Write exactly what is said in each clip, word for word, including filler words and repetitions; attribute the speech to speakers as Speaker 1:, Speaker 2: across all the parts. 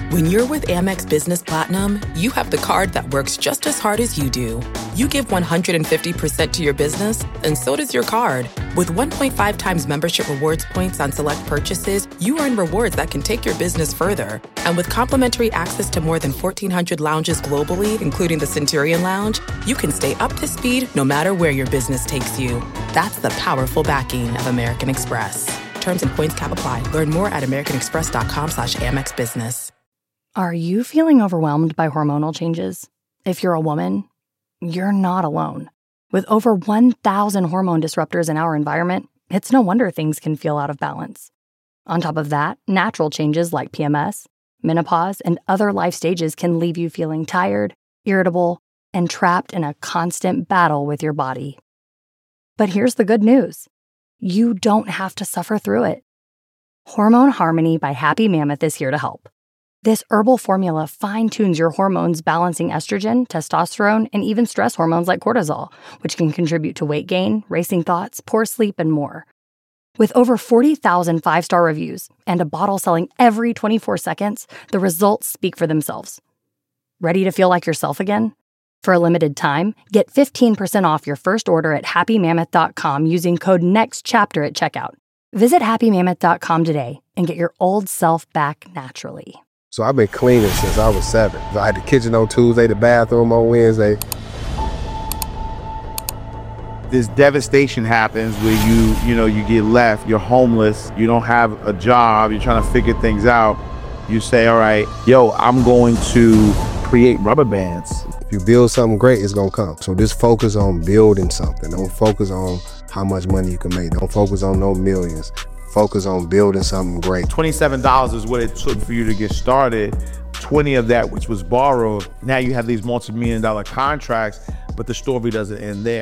Speaker 1: When you're with Amex Business Platinum, you have the card that works just as hard as you do. You give one hundred fifty percent to your business, and so does your card. With one point five times membership rewards points on select purchases, you earn rewards that can take your business further. And with complimentary access to more than fourteen hundred lounges globally, including the Centurion Lounge, you can stay up to speed no matter where your business takes you. That's the powerful backing of American Express. Terms and points cap apply. Learn more at americanexpress.com slash Amex Business.
Speaker 2: Are you feeling overwhelmed by hormonal changes? If you're a woman, you're not alone. With over one thousand hormone disruptors in our environment, it's no wonder things can feel out of balance. On top of that, natural changes like P M S, menopause, and other life stages can leave you feeling tired, irritable, and trapped in a constant battle with your body. But here's the good news. You don't have to suffer through it. Hormone Harmony by Happy Mammoth is here to help. This herbal formula fine-tunes your hormones, balancing estrogen, testosterone, and even stress hormones like cortisol, which can contribute to weight gain, racing thoughts, poor sleep, and more. With over forty thousand five-star reviews and a bottle selling every twenty-four seconds, the results speak for themselves. Ready to feel like yourself again? For a limited time, get fifteen percent off your first order at happy mammoth dot com using code NEXTCHAPTER at checkout. Visit happy mammoth dot com today and get your old self back naturally.
Speaker 3: So I've been cleaning since I was seven. I had the kitchen on Tuesday, the bathroom on Wednesday.
Speaker 4: This devastation happens where you, you know, you get left, you're homeless, you don't have a job, you're trying to figure things out. You say, all right, yo, I'm going to create rubber bands.
Speaker 3: If you build something great, it's gonna come. So just focus on building something. Don't focus on how much money you can make. Don't focus on no millions. Focus on building something great.
Speaker 4: twenty-seven dollars is what it took for you to get started. twenty of that, which was borrowed. Now you have these multi-million dollar contracts, but the story doesn't end there.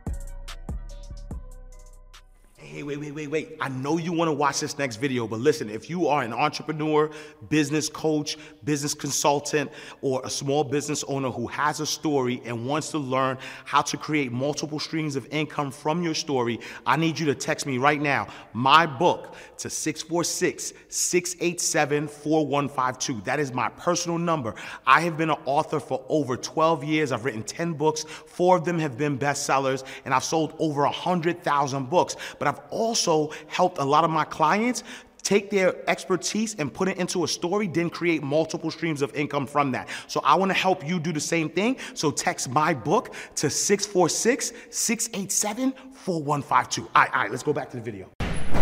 Speaker 4: Hey, wait, wait, wait, wait. I know you want to watch this next video, but listen, if you are an entrepreneur, business coach, business consultant, or a small business owner who has a story and wants to learn how to create multiple streams of income from your story, I need you to text me right now, my book, to six four six, six eight seven, four one five two. That is my personal number. I have been an author for over twelve years. I've written ten books. Four of them have been bestsellers, and I've sold over one hundred thousand books. But I've also helped a lot of my clients take their expertise and put it into a story, then create multiple streams of income from that. So I want to help you do the same thing. So text my book to six four six, six eight seven, four one five two. All right, all right, let's go back to the video.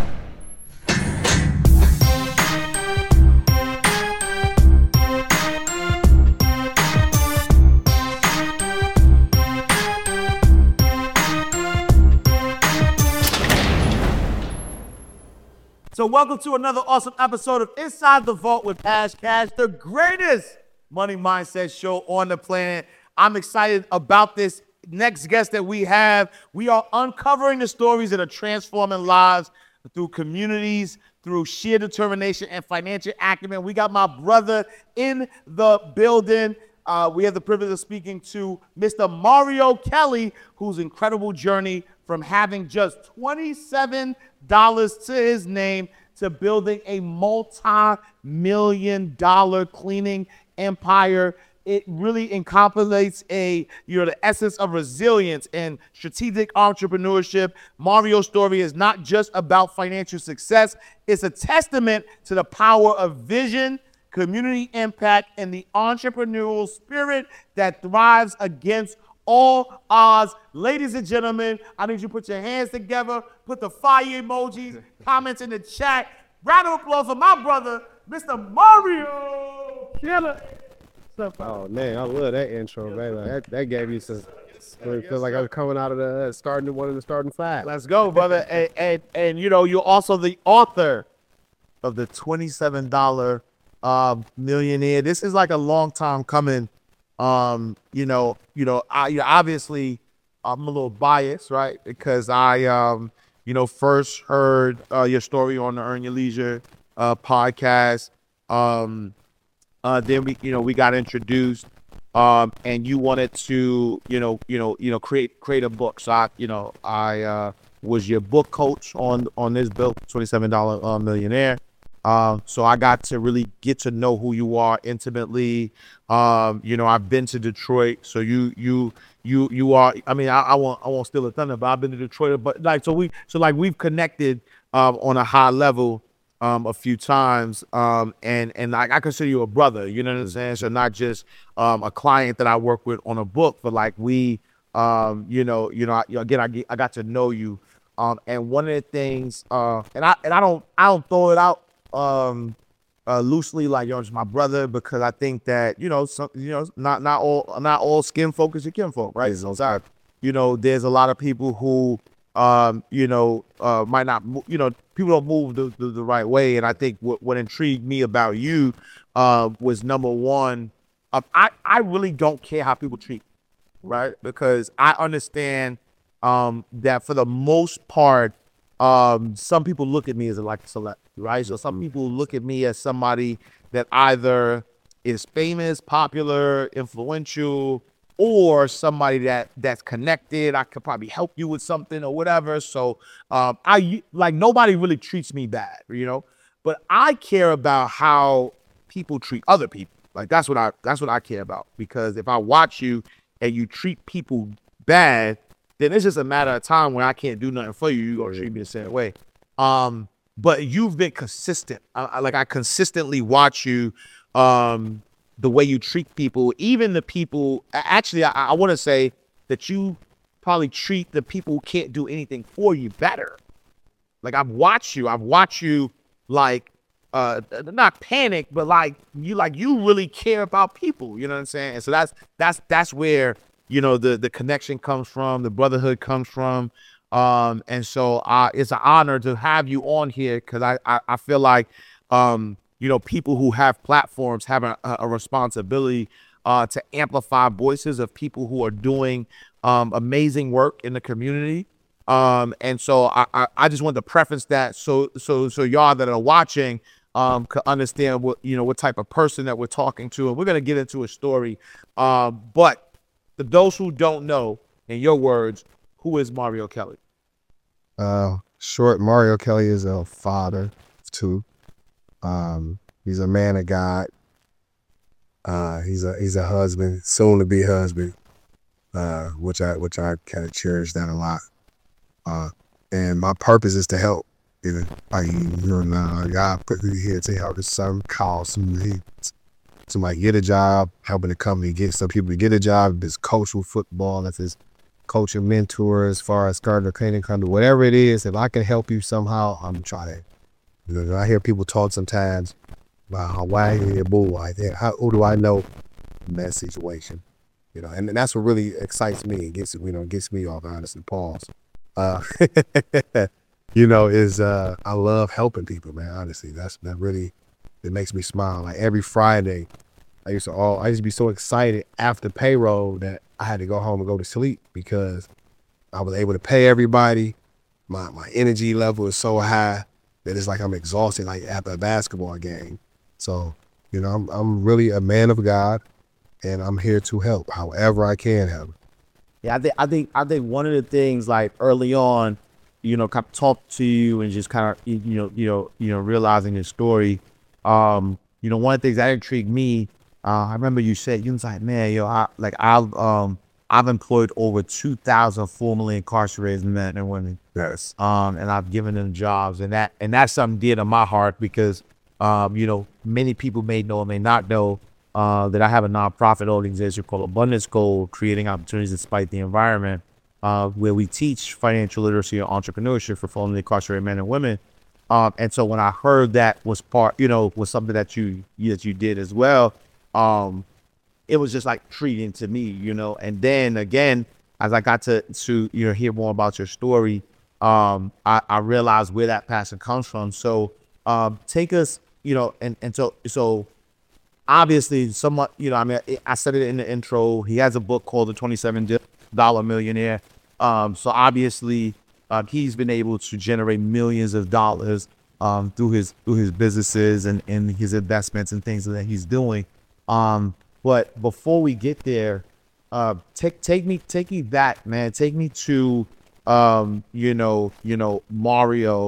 Speaker 4: So welcome to another awesome episode of Inside the Vault with Ash Cash, the greatest money mindset show on the planet. I'm excited about this next guest that we have. We are uncovering the stories that are transforming lives through communities, through sheer determination and financial acumen. We got my brother in the building. Uh, we have the privilege of speaking to Mister Mario Kelly, whose incredible journey from having just twenty-seven dollars to his name to building a multi-million dollar cleaning empire. It really encapsulates a, you know, the essence of resilience and strategic entrepreneurship. Mario's story is not just about financial success. It's a testament to the power of vision, community impact, and the entrepreneurial spirit that thrives against all odds. Ladies and gentlemen, I need you to put your hands together, put the fire emojis, comments in the chat. Round of applause for my brother, Mister Mario Kelly.
Speaker 3: Oh man, I love that intro, man. Like, that, that gave me some. It feels like I was coming out of the uh, starting one of the starting five.
Speaker 4: Let's go, brother. and, and and you know, you're also the author of the twenty-seven dollar uh, Millionaire. This is like a long time coming. Um, you know, you know, I you know, obviously I'm a little biased, right? Because I, um, you know, first heard uh, your story on the Earn Your Leisure uh, podcast. Um, uh, then we, you know, we got introduced, um, and you wanted to, you know, you know, you know, create create a book. So I, you know, I uh, was your book coach on on this book, twenty-seven dollar uh, Millionaire.
Speaker 5: Um, so I got to really get to know who you are intimately. Um, you know, I've been to Detroit, so you you you you are. I mean, I, I won't I won't steal the thunder, but I've been to Detroit. But like, so we so like we've connected um, on a high level um, a few times, um, and and I, I consider you a brother. You know what I'm saying? So not just um, a client that I work with on a book, but like we, um, you know, you know, I, again, I get, I got to know you, um, and one of the things, uh, and I and I don't I don't throw it out. Um, uh, loosely, like, yo, it's my brother, because I think that, you know, some, you know, not not all not all skin folk is your kin folk, right? So, so, you know, there's a lot of people who, um, you know, uh, might not, you know, people don't move the, the, the right way, and I think what what intrigued me about you, uh, was number one, um, I I really don't care how people treat me, right? Because I understand, um, that for the most part, um, some people look at me as a like a celebrity, right? So some people look at me as somebody that either is famous, popular, influential, or somebody that that's connected. I could probably help you with something or whatever. So um, I like nobody really treats me bad, you know. But I care about how people treat other people. Like that's what I that's what I care about. Because if I watch you and you treat people bad, then it's just a matter of time when I can't do nothing for you. You're gonna treat me the same way. Um, but you've been consistent. I, I, like I consistently watch you, um, the way you treat people, even the people. Actually, I, I want to say that you probably treat the people who can't do anything for you better. Like I've watched you. I've watched you like uh, not panic, but like you like you really care about people. You know what I'm saying? And so that's that's that's where, you know, the the connection comes from, the brotherhood comes from. Um, and so uh, it's an honor to have you on here, because I, I, I feel like, um, you know, people who have platforms have a, a responsibility uh, to amplify voices of people who are doing um, amazing work in the community. Um, and so I, I, I just wanted to preface that so so so y'all that are watching um, could understand what, you know, what type of person that we're talking to. And we're going to get into a story. Um, but for those who don't know, in your words, who is Mario Kelly?
Speaker 3: Uh, short, Mario Kelly is a father of two. Um, he's a man of God. Uh, he's a he's a husband, soon to be husband. Uh, which I which I kind of cherish that a lot. Uh, and my purpose is to help. You know, like you know, God put me here to help some cause, some somebody get a job, helping the company get some people to get a job. If it's coaching football, if it's coaching mentor, as far as gardener, cleaning, company, whatever it is, if I can help you somehow, I'm trying. You know, I hear people talk sometimes about how why you bull like that. How who do I know in that situation? You know, and, and that's what really excites me and gets you know gets me off honestly. Pause. Uh, you know, is uh, I love helping people, man. Honestly, that's that really it makes me smile. Like every Friday, I used to all I used to be so excited after payroll that I had to go home and go to sleep because I was able to pay everybody. My my energy level is so high that it's like I'm exhausted, like after a basketball game. So, you know, I'm I'm really a man of God, and I'm here to help however I can help.
Speaker 5: Yeah, I think I think I think one of the things, like early on, you know, kind of talk to you and just kind of you know you know you know realizing your story. Um, you know, one of the things that intrigued me. Uh, I remember you said, you was like, man, yo, I, like I've, um, I've employed over two thousand formerly incarcerated men and women.
Speaker 3: Yes.
Speaker 5: Um, and I've given them jobs, and that, and that's something dear to my heart because, um, you know, many people may know or may not know, uh, that I have a nonprofit organization called Abundance Gold, creating opportunities despite the environment, uh, where we teach financial literacy and entrepreneurship for formerly incarcerated men and women. Um, and so when I heard that was part, you know, was something that you, that you did as well, Um, it was just like treating to me, you know. And then again, as I got to to you know hear more about your story, um, I, I realized where that passion comes from. So um, take us, you know, and and so so obviously, somewhat, you know, I mean, I said it in the intro. He has a book called The twenty-seven dollar Millionaire. Um, so obviously, uh, he's been able to generate millions of dollars um, through his through his businesses and and his investments and things that he's doing. Um, but before we get there, uh, take, take me, take me back, man. Take me to, um, you know, you know, Mario,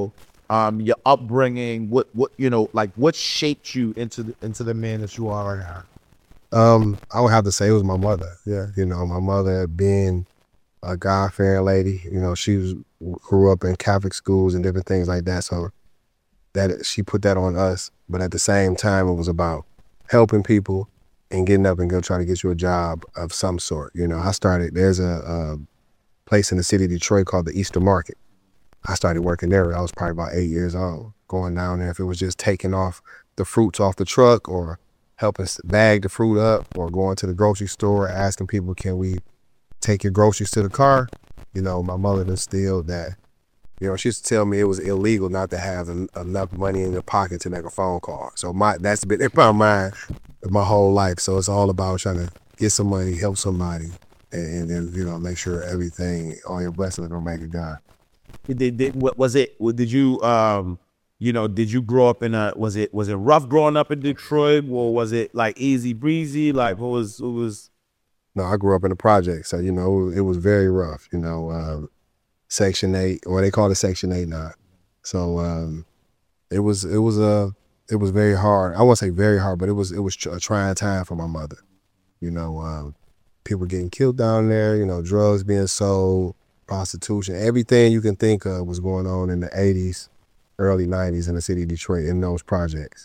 Speaker 5: um, your upbringing, what, what, you know, like what shaped you into the, into the man that you are right now?
Speaker 3: Um, I would have to say it was my mother. Yeah, you know, my mother being a God-fearing lady. You know, she was, grew up in Catholic schools and different things like that. So that she put that on us. But at the same time, it was about helping people and getting up and go try to get you a job of some sort. You know, I started. There's a, a place in the city of Detroit called the Easter Market. I started working there. I was probably about eight years old. Going down there, if it was just taking off the fruits off the truck or helping bag the fruit up, or going to the grocery store asking people, can we take your groceries to the car? You know, my mother instilled that. You know, she used to tell me it was illegal not to have en- enough money in your pocket to make a phone call. So my that's been in my mind my whole life. So it's all about trying to get some money, help somebody, and, and then, you know, make sure everything, all your blessings don't make it God.
Speaker 5: Did, did, what was it, did you, um, you know, did you grow up in a, was it, was it rough growing up in Detroit, or was it like easy breezy? Like what was, what was?
Speaker 3: No, I grew up in the project. So, you know, it was very rough, you know, um, Section eight, or they call it Section eight now. So um, it was, it was, uh, it was very hard. I won't say very hard, but it was, it was a trying time for my mother. You know, um, people getting killed down there, you know, drugs being sold, prostitution, everything you can think of was going on in the eighties, early nineties in the city of Detroit in those projects.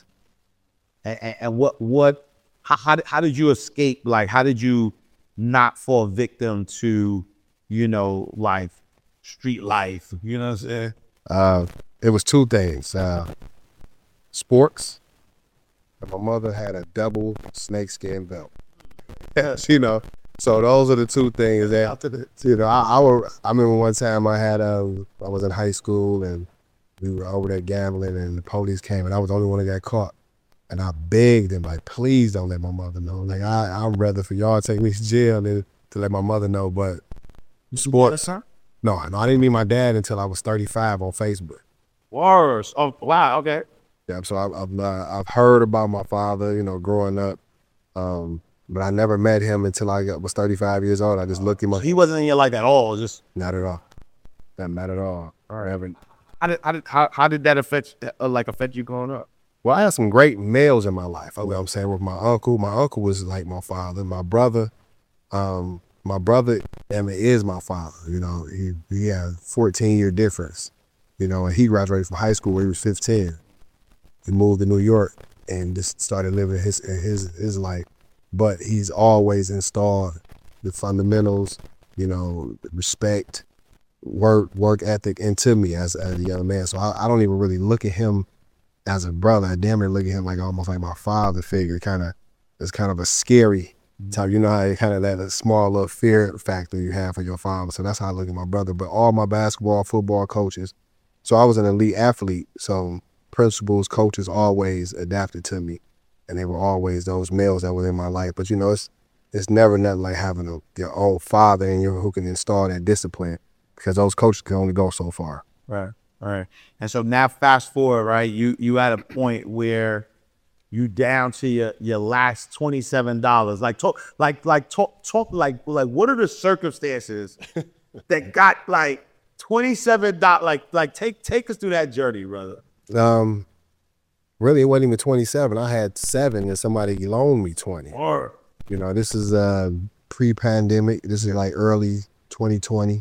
Speaker 5: And, and what, what, how, how, did, how did you escape? Like, how did you not fall victim to, you know, like street life? You know what I'm saying?
Speaker 3: Uh, it was two things. Uh, sports. And my mother had a double snakeskin belt. You know, so those are the two things that, you know, I, I, were, I remember one time I had, um, I was in high school and we were over there gambling and the police came and I was the only one that got caught. And I begged them, like, please don't let my mother know. Like, I, I'd rather for y'all to take me to jail than to let my mother know. But sports, no, no, I didn't meet my dad until I was thirty-five on Facebook.
Speaker 5: Wars. Oh, wow. Okay.
Speaker 3: Yeah, so I, I've uh, I've heard about my father, you know, growing up, um, but I never met him until I got, was thirty-five years old. I just looked him up.
Speaker 5: So he wasn't in your life at all. Just
Speaker 3: not at all. Not, not at all.
Speaker 5: All right. Never. How did how did how, how did that affect uh, like affect you growing up?
Speaker 3: Well, I had some great males in my life. You know what I'm saying, with my uncle. My uncle was like my father. My brother, um, my brother, I mean, is my father. You know, he he had a fourteen year difference. You know, and he graduated from high school when he was fifteen. He moved to New York and just started living his his his life. But he's always installed the fundamentals, you know, respect, work work ethic into me as, as a young man. So I, I don't even really look at him as a brother. I damn near look at him like almost like my father figure. Kind of, it's kind of a scary type. You know how you kind of that small little fear factor you have for your father. So that's how I look at my brother. But all my basketball, football coaches. So I was an elite athlete. So principals, coaches always adapted to me, and they were always those males that were in my life. But you know, it's it's never nothing like having a, your own father in you who can install that discipline, because those coaches can only go so far.
Speaker 5: Right. All right. And so now fast forward, right? You you at a point where you down to your, your last twenty-seven dollars. Like talk like like talk talk like like what are the circumstances that got like twenty-seven dollars? Like like take take us through that journey, brother.
Speaker 3: Um really it wasn't even twenty-seven. I had seven and somebody loaned me twenty.
Speaker 5: Or
Speaker 3: you know, this is uh pre-pandemic. This is like early twenty twenty.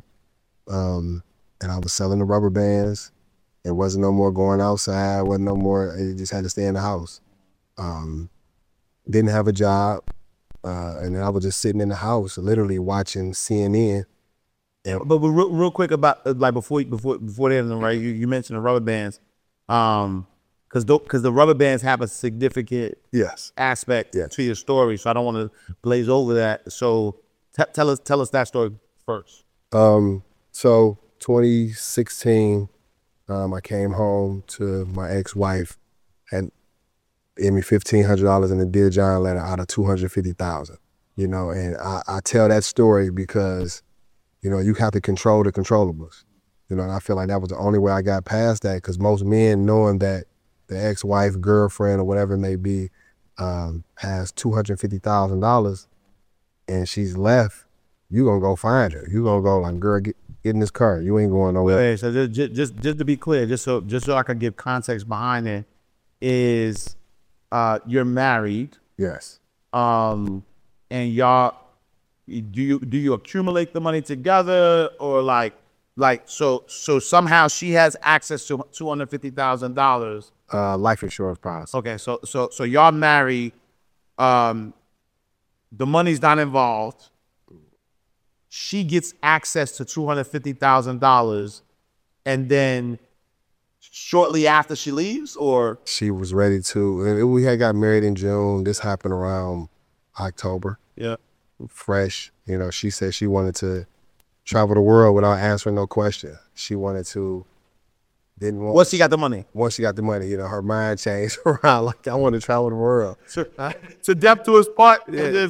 Speaker 3: Um and I was selling the rubber bands. It wasn't no more going outside, wasn't no more, you just had to stay in the house. Um, didn't have a job, uh, and then I was just sitting in the house, literally watching C N N.
Speaker 5: And, but, but real, real quick about, like before before before then, right, you, you mentioned the rubber bands, um, because because the rubber bands have a significant
Speaker 3: yes.
Speaker 5: aspect
Speaker 3: yes.
Speaker 5: to your story, so I don't want to blaze over that. So t- tell us tell us that story first.
Speaker 3: Um, so twenty sixteen, um, I came home to my ex-wife, had gave me fifteen hundred dollars in a Dear John letter out of two hundred fifty thousand dollars, you know, and I, I tell that story because, you know, you have to control the controllables, you know, and I feel like that was the only way I got past that, because most men, knowing that the ex-wife, girlfriend, or whatever it may be, um, has two hundred fifty thousand dollars and she's left, you gonna go find her. You gonna go like, girl, get, Get in this car. You ain't going nowhere.
Speaker 5: Okay, so just, just just just to be clear, just so just so I can give context behind it, is uh, you're married,
Speaker 3: Yes.
Speaker 5: um, and y'all do you do you accumulate the money together, or like like so so somehow she has access to two hundred fifty thousand dollars.
Speaker 3: Uh, life insurance policy.
Speaker 5: Okay, so so so y'all married, um, the money's not involved. She gets access to two hundred fifty thousand dollars, and then shortly after she leaves, or
Speaker 3: She was ready to. And we had got married in June. This happened around October.
Speaker 5: yeah,
Speaker 3: Fresh. You know, she said she wanted to travel the world without answering no question. She wanted to. Didn't want.
Speaker 5: once she got the money,
Speaker 3: Once she got the money, you know, her mind changed around. Like, I want to travel the world.
Speaker 5: to death to his part.
Speaker 3: Yeah.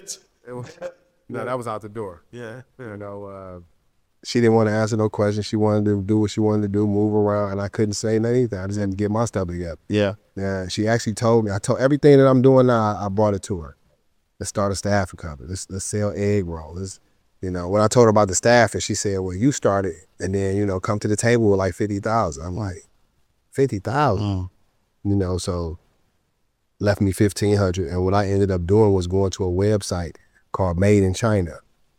Speaker 3: No, that was out the door.
Speaker 5: yeah.
Speaker 3: You know, uh, she didn't want to answer no questions. She wanted to do what she wanted to do, move around, and I couldn't say anything. I just had to get my stuff together.
Speaker 5: Yeah.
Speaker 3: Yeah, she actually told me. I told everything that I'm doing now. I, I brought it to her. Let's start a staffing company. Let's let's sell egg roll. Let's, you know, when I told her about the staff, and she said, "Well, you started, and then you know, come to the table with like fifty thousand." I'm like, fifty thousand,
Speaker 5: Mm.
Speaker 3: you know. So left me fifteen hundred, and what I ended up doing was going to a website called Made in China.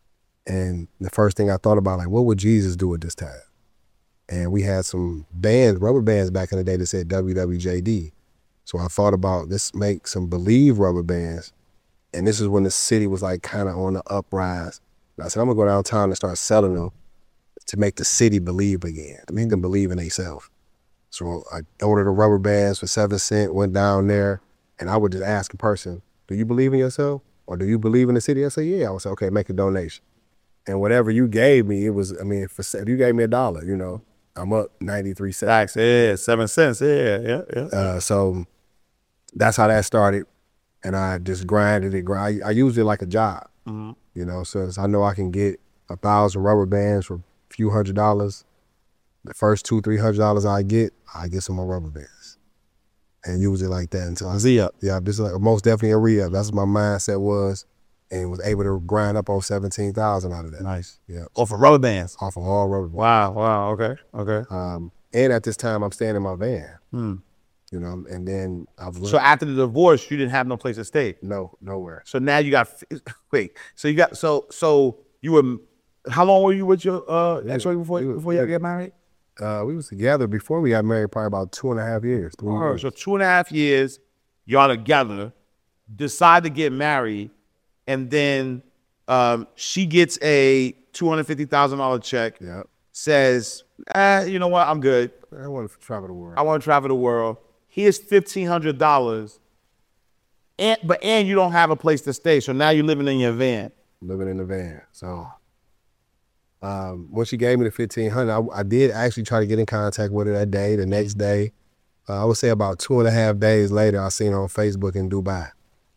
Speaker 3: And the first thing I thought about, like, what would Jesus do at this time? And we had some bands, rubber bands back in the day that said W W J D. So I thought about, let's make some Believe rubber bands. And this is when the city was like kind of on the uprise. And I said, I'm gonna go downtown and start selling them to make the city believe again, to make them believe in themselves. So I ordered the rubber bands for seven cents, went down there, and I would just ask a person, do you believe in yourself? Or do you believe in the city? I say, yeah. I would say, okay, make a donation. And whatever you gave me, it was, I mean, for, if you gave me a dollar, you know, I'm up ninety-three cents.
Speaker 5: Yeah, seven cents. Yeah, yeah, yeah.
Speaker 3: Uh, so that's how that started. And I just grinded it. Grind. I, I used it like a job,
Speaker 5: Mm-hmm.
Speaker 3: you know, so I know I can get a thousand rubber bands for a few hundred dollars. The first two, three hundred dollars I get, I get some more rubber bands and use it like that until I
Speaker 5: Z up.
Speaker 3: Yeah, this is like most definitely a re-up. That's what my mindset was, and was able to grind up on seventeen thousand out of that.
Speaker 5: Nice.
Speaker 3: Yeah,
Speaker 5: Oh, for rubber bands.
Speaker 3: off of all rubber bands.
Speaker 5: Wow, wow. Okay, okay.
Speaker 3: Um, and at this time, I'm staying in my van,
Speaker 5: Hmm.
Speaker 3: you know, and then I've
Speaker 5: So after the divorce, you didn't have no place to stay.
Speaker 3: no nowhere.
Speaker 5: So now you got wait. So you got so so you were how long were you with your uh ex-wife before
Speaker 3: we was-
Speaker 5: before you got married?
Speaker 3: Uh, we was together before we got married, probably about two and a half years. Three
Speaker 5: Oh,
Speaker 3: years.
Speaker 5: so two and a half years, y'all together, decide to get married, and then um, she gets a two hundred fifty thousand dollar check.
Speaker 3: Yeah,
Speaker 5: Says, eh, you know what? I'm good.
Speaker 3: I want to travel the world.
Speaker 5: I want to travel the world. Here's fifteen hundred dollars, and but and you don't have a place to stay, so now you're living in your van.
Speaker 3: Living in the van. So um, when she gave me the fifteen hundred, I, I did actually try to get in contact with her that day. The next day, uh, I would say about two and a half days later, I seen her on Facebook in Dubai.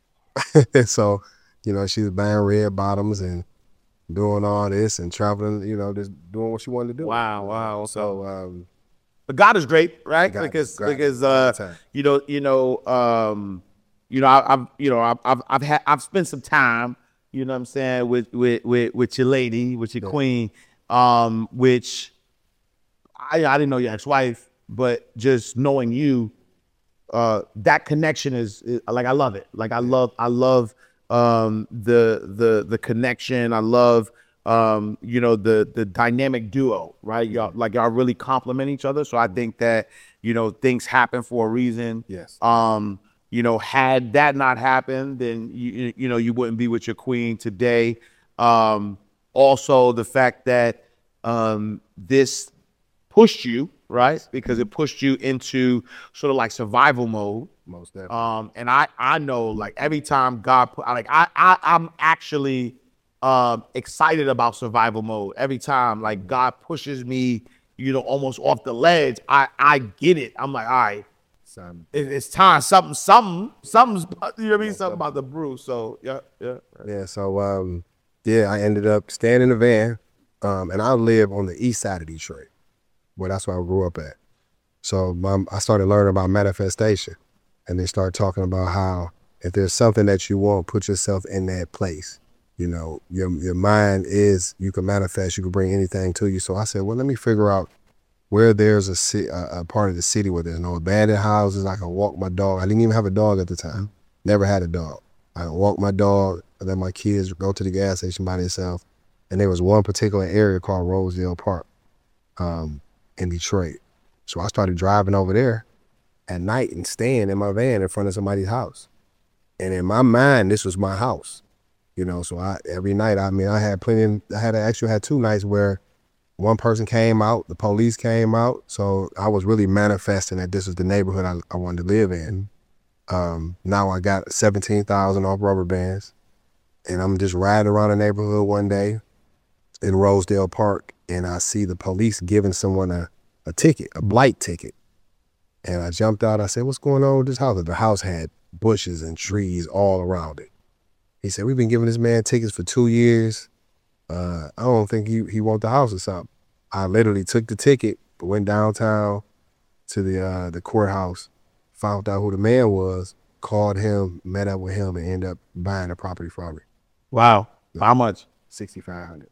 Speaker 3: So, you know, she was buying red bottoms and doing all this and traveling, you know, just doing what she wanted to do.
Speaker 5: Wow, wow.
Speaker 3: So, um,
Speaker 5: But God is great, right?
Speaker 3: God-
Speaker 5: because
Speaker 3: God-
Speaker 5: because
Speaker 3: all
Speaker 5: uh,
Speaker 3: the time.
Speaker 5: you know you know um, you know I, I've you know I've I've I've, had, I've spent some time, you know what I'm saying, with with with, with your lady, with your queen, um, which I I didn't know your ex-wife, but just knowing you, uh, that connection is, is like I love it. Like I love I love um, the the the connection. I love. Um, you know, the the dynamic duo, right? Y'all like y'all really complement each other. So I think that, you know, things happen for a reason.
Speaker 3: Yes.
Speaker 5: Um, you know, had that not happened, then you you know, you wouldn't be with your queen today. Um, also the fact that um this pushed you, right? Because it pushed you into sort of like survival mode.
Speaker 3: most definitely.
Speaker 5: Um, and I I know like every time God put like I I I'm actually um excited about survival mode. Every time like God pushes me, you know, almost off the ledge, I I get it. I'm like, all right,
Speaker 3: Son,
Speaker 5: it, it's time. Something, something, something's you know what I mean? Something about the brew. So yeah, yeah.
Speaker 3: yeah, so um, yeah, I ended up staying in the van, um, and I live on the east side of Detroit, where that's where I grew up at. So my, I started learning about manifestation, and they started talking about how if there's something that you want, put yourself in that place. you know, your your mind is, you can manifest, you can bring anything to you. So I said, well, let me figure out where there's a, ci- a, a part of the city where there's no abandoned houses. I can walk my dog. I didn't even have a dog at the time. Never had a dog. I can walk my dog, and let my kids go to the gas station by themselves. And there was one particular area called Rosedale Park um, in Detroit. So I started driving over there at night and staying in my van in front of somebody's house. And in my mind, this was my house. You know, so I every night, I mean, I had plenty, of, I had actually had two nights where one person came out, the police came out. So I was really manifesting that this was the neighborhood I, I wanted to live in. Um, now I got seventeen thousand off rubber bands, and I'm just riding around the neighborhood one day in Rosedale Park, and I see the police giving someone a, a ticket, a blight ticket. And I jumped out, I said, what's going on with this house? The house had bushes and trees all around it. He said, we've been giving this man tickets for two years. Uh, I don't think he, he want the house or something. I literally took the ticket, went downtown to the uh, the courthouse, found out who the man was, called him, met up with him, and ended up buying the property from me.
Speaker 5: Wow. How much?
Speaker 3: sixty-five hundred.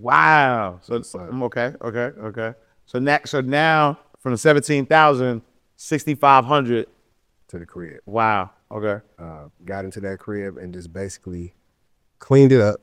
Speaker 5: Wow. So,
Speaker 3: So-
Speaker 5: mm, okay, okay, okay. So next, so now from the seventeen thousand, sixty-five hundred.
Speaker 3: To the crib.
Speaker 5: Wow. Okay.
Speaker 3: Uh, got into that crib and just basically cleaned it up,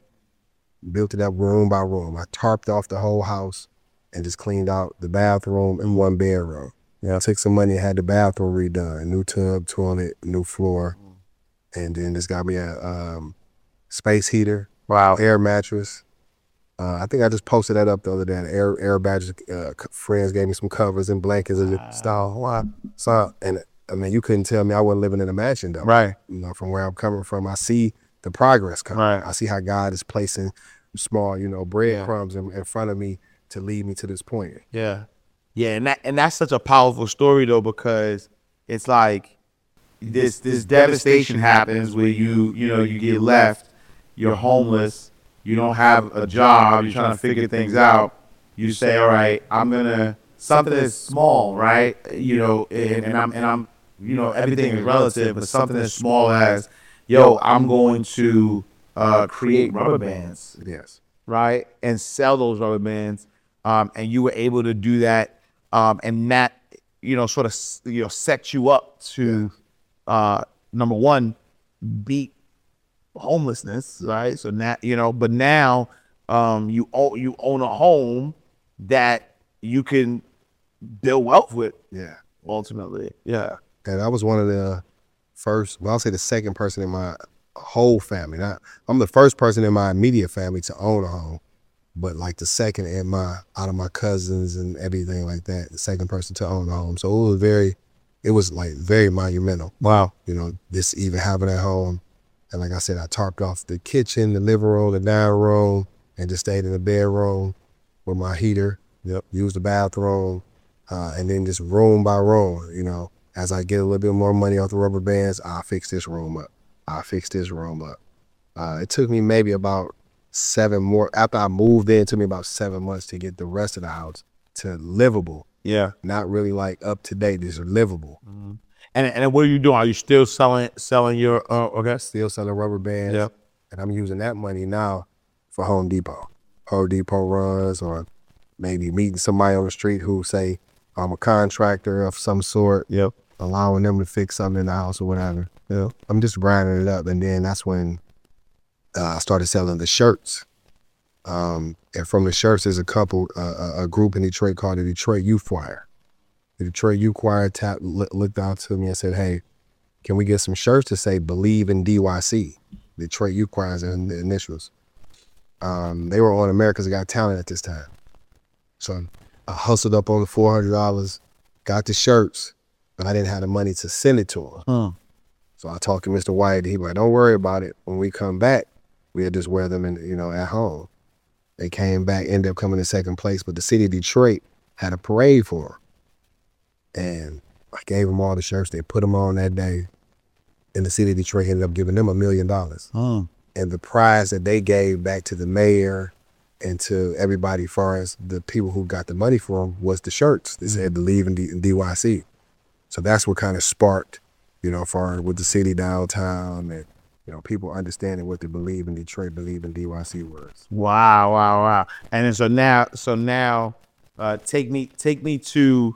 Speaker 3: built it up room by room. I tarped off the whole house and just cleaned out the bathroom and one bedroom. You know, I took some money and had the bathroom redone, new tub, toilet, new floor, and then just got me a um, space heater,
Speaker 5: Wow.
Speaker 3: air mattress. Uh, I think I just posted that up the other day. Air air mattress. Uh, c- friends gave me some covers and blankets and stuff. Wow. So, and I mean, you couldn't tell me I wasn't living in a mansion though.
Speaker 5: Right.
Speaker 3: You know, from where I'm coming from, I see the progress coming.
Speaker 5: Right.
Speaker 3: I see how God is placing small, you know, breadcrumbs in, in front of me to lead me to this point.
Speaker 5: Yeah. Yeah, and that and that's such a powerful story though, because it's like this this devastation happens where you you know you get left, you're homeless, you don't have a job, you're trying to figure things out. You say, all right, I'm gonna something that's small, right? You know, and, and I'm and I'm you know everything is relative, but something as small as, yo, I'm going to uh, create rubber bands,
Speaker 3: Yes.
Speaker 5: right, and sell those rubber bands. Um, and you were able to do that, um, and that, you know, sort of, you know, set you up to, uh, number one, beat homelessness, right? So now, you know, but now, um, you own you own a home that you can build wealth with,
Speaker 3: Yeah.
Speaker 5: ultimately. Yeah.
Speaker 3: And I was one of the first, well, I'll say the second person in my whole family. Not, I'm the first person in my immediate family to own a home, but like the second in my, out of my cousins and everything like that, the second person to own a home. So it was very, it was like very monumental.
Speaker 5: Wow.
Speaker 3: You know, this even having at home. And like I said, I tarped off the kitchen, the living room, the dining room, and just stayed in the bedroom with my heater.
Speaker 5: Yep.
Speaker 3: Used the bathroom, uh, and then just room by room, you know. As I get a little bit more money off the rubber bands, I'll fix this room up. I'll fix this room up. Uh, it took me maybe about seven more, after I moved in, it took me about seven months to get the rest of the house to livable.
Speaker 5: Yeah.
Speaker 3: Not really like up to date, just livable.
Speaker 5: Mm-hmm. And and what are you doing? Are you still selling selling your? Uh, okay.
Speaker 3: Still selling rubber bands.
Speaker 5: Yep.
Speaker 3: And I'm using that money now for Home Depot. Home Depot runs, or maybe meeting somebody on the street who say, I'm a contractor of some sort.
Speaker 5: Yep.
Speaker 3: Allowing them to fix something in the house or whatever. Yeah. I'm just grinding it up. And then that's when uh, I started selling the shirts. Um, and from the shirts, there's a couple, uh, a group in Detroit called the Detroit Youth Choir. The Detroit Youth Choir tap, looked out to me and said, hey, can we get some shirts to say believe in D Y C? Detroit Youth Choir is in the initials. Um, they were on America's Got Talent at this time. So I hustled up on the four hundred dollars, got the shirts, but I didn't have the money to send it to them.
Speaker 5: Hmm.
Speaker 3: So I talked to Mister White. He was like, don't worry about it. When we come back, we'll just wear them in, you know, at home. They came back, ended up coming in second place, but the city of Detroit had a parade for them. And I gave them all the shirts. They put them on that day. And the city of Detroit ended up giving them a million dollars.
Speaker 5: Hmm.
Speaker 3: And the prize that they gave back to the mayor and to everybody, as far as the people who got the money for them, was the shirts. They said believe in, D- in D Y C. So that's what kind of sparked, you know, far with the city downtown and you know, people understanding what they believe in Detroit, believe in D Y C was.
Speaker 5: Wow, wow, wow. And then so now, so now, uh, take me, take me to,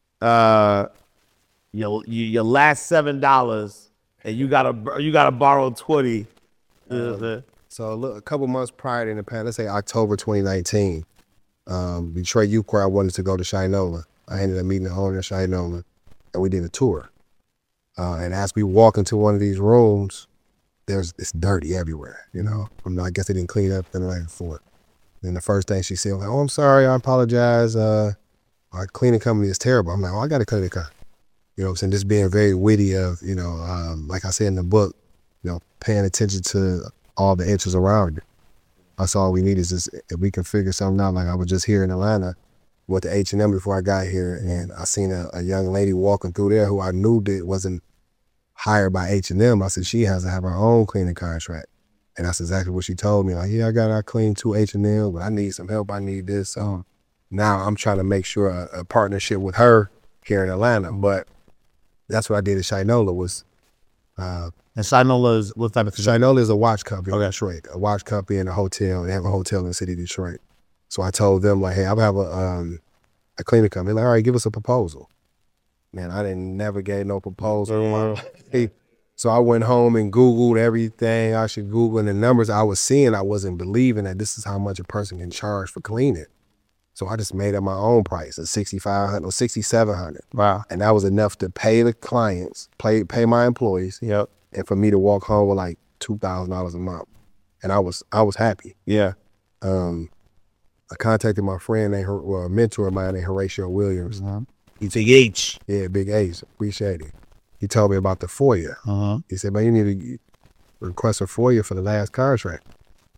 Speaker 5: uh, your your last seven dollars, and you gotta you gotta borrow twenty.
Speaker 3: Um, so a, little, a couple months prior to the pandemic, let's say October twenty nineteen, um, Detroit Youth Choir wanted to go to Shinola. I ended up meeting the owner of Shinola, and we did a tour. Uh, and as we walk into one of these rooms, there's it's dirty everywhere. You know, I'm not, I guess they didn't clean up the night before. Then the first thing she said was like, "Oh, I'm sorry, I apologize. Uh, our cleaning company is terrible." I'm like, "Oh, I got a cleaning company." You know what I'm saying? Just being very witty of, you know, um, like I said in the book, you know, paying attention to all the inches around you. That's all we need is just, if we can figure something out. Like I was just here in Atlanta with the H and M before I got here, and I seen a, a young lady walking through there who I knew that wasn't hired by H and M. I said, she has to have her own cleaning contract. And that's exactly what she told me. Like, yeah, I got I clean two H and M, but I need some help. I need this. So now I'm trying to make sure a, a partnership with her here in Atlanta. But that's what I did at Shinola was, uh,
Speaker 5: and Shinola is what type of thing?
Speaker 3: Shinola is a watch company
Speaker 5: Okay.
Speaker 3: in Detroit, a watch company and a hotel. They have a hotel in the city of Detroit. So I told them like, hey, I have a um, a cleaning company. They're like, all right, give us a proposal. Man, I didn't never get no proposal. Hey, so I went home and Googled everything I should Google, and the numbers I was seeing, I wasn't believing that this is how much a person can charge for cleaning. So I just made up my own price of sixty-five hundred or sixty-seven hundred.
Speaker 5: Wow.
Speaker 3: And that was enough to pay the clients, pay pay my employees,
Speaker 5: Yep.
Speaker 3: and for me to walk home with like two thousand dollars a month. And I was I was happy.
Speaker 5: Yeah.
Speaker 3: Um, I contacted my friend, named, well, a mentor of mine named Horatio Williams.
Speaker 5: Uh-huh. You take H.
Speaker 3: Yeah, Big Ace, appreciate it. He told me about the FOIA.
Speaker 5: Uh-huh.
Speaker 3: He said, man, you need to request a FOIA for the last contract.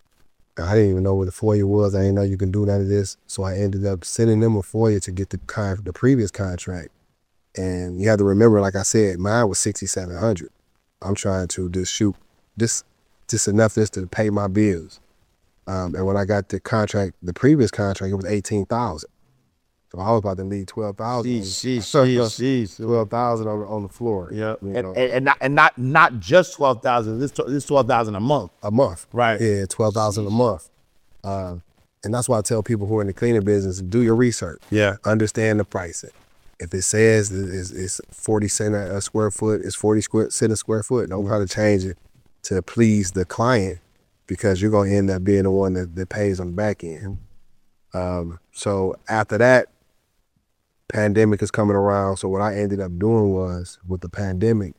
Speaker 3: I didn't even know what the FOIA was. I didn't know you can do none of this. So I ended up sending them a FOIA to get the con- the previous contract. And you have to remember, like I said, mine was sixty-seven hundred. I'm trying to just shoot this, just enough just to pay my bills. Um, and when I got the contract, the previous contract, it was eighteen thousand. So I was about to leave twelve thousand.
Speaker 5: Jeez, jeez, jeez.
Speaker 3: twelve thousand on, on the floor.
Speaker 5: Yeah.
Speaker 3: You
Speaker 5: And,
Speaker 3: know,
Speaker 5: and, and not and not not just twelve thousand. This this twelve thousand a month.
Speaker 3: a month.
Speaker 5: Right.
Speaker 3: Yeah, twelve thousand a month. Uh, and that's why I tell people who are in the cleaning business, do your research.
Speaker 5: Yeah.
Speaker 3: Understand the pricing. If it says it's, it's forty cent a square foot, it's forty square, cent a square foot. Don't try to change it to please the client, because you're going to end up being the one that, that pays on the back end. Um, so after that, pandemic is coming around. So what I ended up doing was, with the pandemic,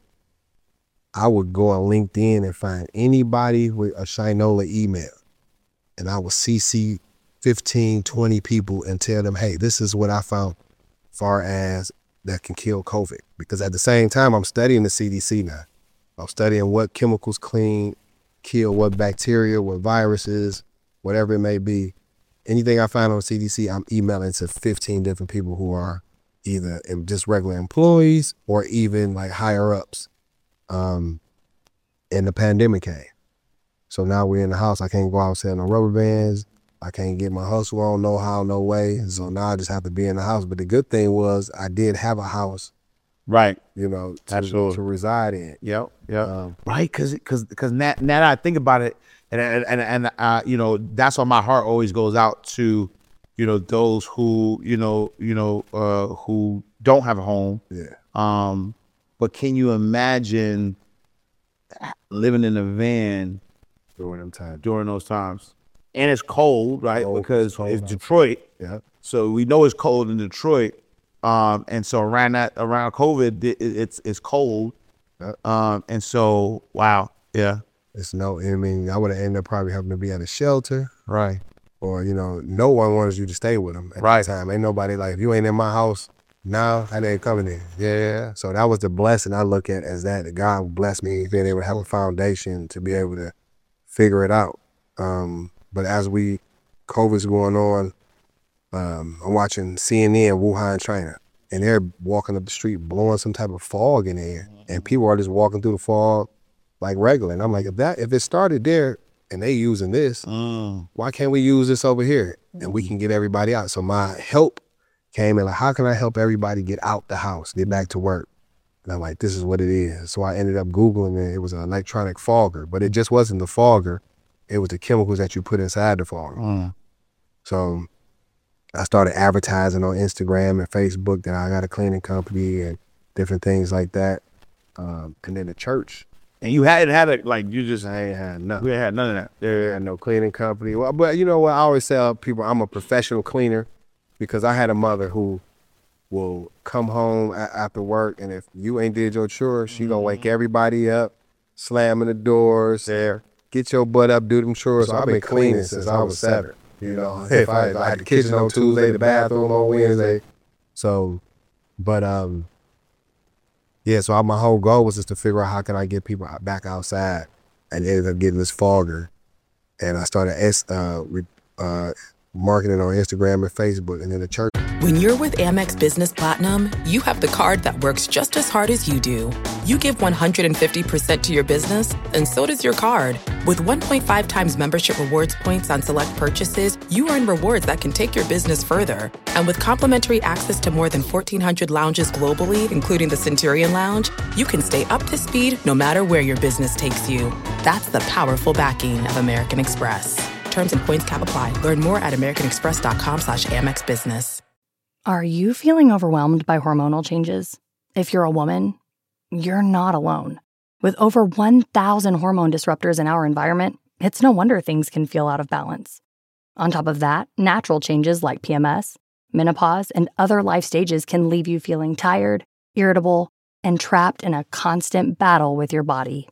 Speaker 3: I would go on LinkedIn and find anybody with a Shinola email, and I would C C fifteen, twenty people and tell them, hey, this is what I found far as that can kill COVID. Because at the same time, I'm studying the C D C now. I'm studying what chemicals clean, kill what bacteria, what viruses, whatever it may be. Anything I find on C D C, I'm emailing to fifteen different people who are either just regular employees or even like higher ups. Um, and the pandemic came. So now we're in the house. I can't go out selling no rubber bands. I can't get my hustle on, no how, no way. So now I just have to be in the house. But the good thing was I did have a house,
Speaker 5: Right.
Speaker 3: you know, to,
Speaker 5: Absolutely.
Speaker 3: to reside in.
Speaker 5: Yep. Yep.
Speaker 3: Um,
Speaker 5: Right. Because because because now, now that I think about it, and and and, and uh, you know, that's why my heart always goes out to, you know, those who you know you know uh, who don't have a home.
Speaker 3: yeah.
Speaker 5: Um, but can you imagine living in a van
Speaker 3: During them times.
Speaker 5: during those times? And it's cold, right?
Speaker 3: Cold,
Speaker 5: because
Speaker 3: it's cold
Speaker 5: it's
Speaker 3: out.
Speaker 5: Detroit.
Speaker 3: Yeah.
Speaker 5: So we know it's cold in Detroit. Um, and so around that, around COVID, it, it's it's cold.
Speaker 3: Yeah.
Speaker 5: Um, and so wow, yeah,
Speaker 3: It's no, I mean, I would have ended up probably having to be at a shelter,
Speaker 5: right,
Speaker 3: or, you know, no one wants you to stay with them at
Speaker 5: Right.
Speaker 3: the time. Ain't nobody like, if you ain't in my house, now I ain't coming in. Yeah. So that was the blessing I look at as that. God blessed me being able to have a foundation to be able to figure it out. Um, but as we, COVID's going on, um, I'm watching C N N, Wuhan, China, and they're walking up the street blowing some type of fog in the air, and people are just walking through the fog like regular. And I'm like, if that, if it started there and they using this,
Speaker 5: mm.
Speaker 3: why can't we use this over here and we can get everybody out? So my help came in like, how can I help everybody get out the house, get back to work? And I'm like, this is what it is. So I ended up Googling it. It was an electronic fogger, but it just wasn't the fogger. It was the chemicals that you put inside the fogger.
Speaker 5: Mm.
Speaker 3: So I started advertising on Instagram and Facebook that I got a cleaning company and different things like that. Um, and then the church.
Speaker 5: And you hadn't had it, like, you just ain't had nothing.
Speaker 3: We
Speaker 5: ain't had none of that.
Speaker 3: There had no cleaning company. Well, but you know what? I always tell people I'm a professional cleaner because I had a mother who will come home a- after work, and if you ain't did your chores, she gonna wake everybody up, slamming the doors, there, get your butt up, do them chores. So I've been cleaning since I was seven. You know, if I, if I had the kitchen on Tuesday, the bathroom on Wednesday. So, but um, yeah. So I, my whole goal was just to figure out how can I get people back outside, and ended up getting this fogger, and I started S, uh, re, uh, marketing on Instagram and Facebook, and then the church.
Speaker 1: When you're with Amex Business Platinum, you have the card that works just as hard as you do. You give one hundred fifty percent to your business, and so does your card. With one point five times membership rewards points on select purchases, you earn rewards that can take your business further. And with complimentary access to more than fourteen hundred lounges globally, including the Centurion Lounge, you can stay up to speed no matter where your business takes you. That's the powerful backing of American Express. Terms and points cap apply. Learn more at americanexpress.com slash Amex Business.
Speaker 2: Are you feeling overwhelmed by hormonal changes? If you're a woman, you're not alone. With over one thousand hormone disruptors in our environment, it's no wonder things can feel out of balance. On top of that, natural changes like P M S, menopause, and other life stages can leave you feeling tired, irritable, and trapped in a constant battle with your body.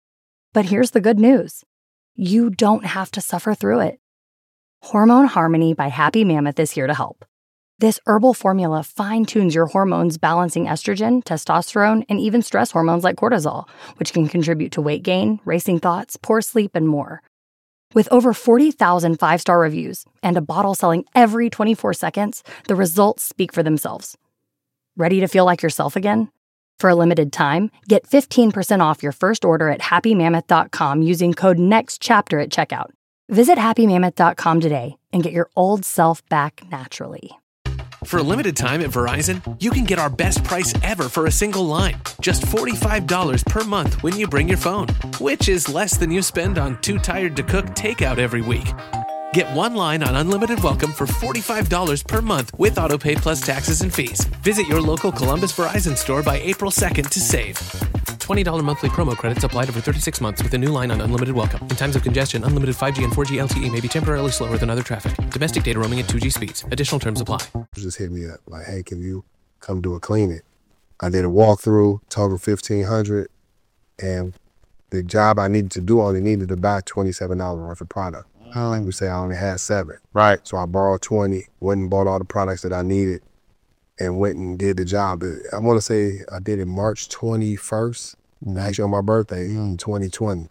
Speaker 2: But here's the good news. You don't have to suffer through it. Hormone Harmony by Happy Mammoth is here to help. This herbal formula fine-tunes your hormones, balancing estrogen, testosterone, and even stress hormones like cortisol, which can contribute to weight gain, racing thoughts, poor sleep, and more. With over forty thousand five-star reviews and a bottle selling every twenty-four seconds, the results speak for themselves. Ready to feel like yourself again? For a limited time, get fifteen percent off your first order at happy mammoth dot com using code NEXTCHAPTER at checkout. Visit happy mammoth dot com today and get your old self back naturally.
Speaker 6: For a limited time at Verizon, you can get our best price ever for a single line. Just forty-five dollars per month when you bring your phone, which is less than you spend on Too Tired to Cook takeout every week. Get one line on Unlimited Welcome for forty-five dollars per month with AutoPay plus taxes and fees. Visit your local Columbus Verizon store by April second to save. twenty dollars monthly promo credits applied over thirty-six months with a new line on Unlimited Welcome. In times of congestion, unlimited five G and four G L T E may be temporarily slower than other traffic. Domestic data roaming at two G speeds. Additional terms apply.
Speaker 3: Just hit me up like, hey, can you come do a cleaning? I did a walkthrough, total fifteen hundred dollars, and the job I needed to do only needed to buy twenty-seven dollars worth of product. I don't even say I only had seven.
Speaker 5: Right.
Speaker 3: So I borrowed twenty, went and bought all the products that I needed, and went and did the job. I want to say I did it March twenty-first, mm-hmm. actually on my birthday in twenty twenty.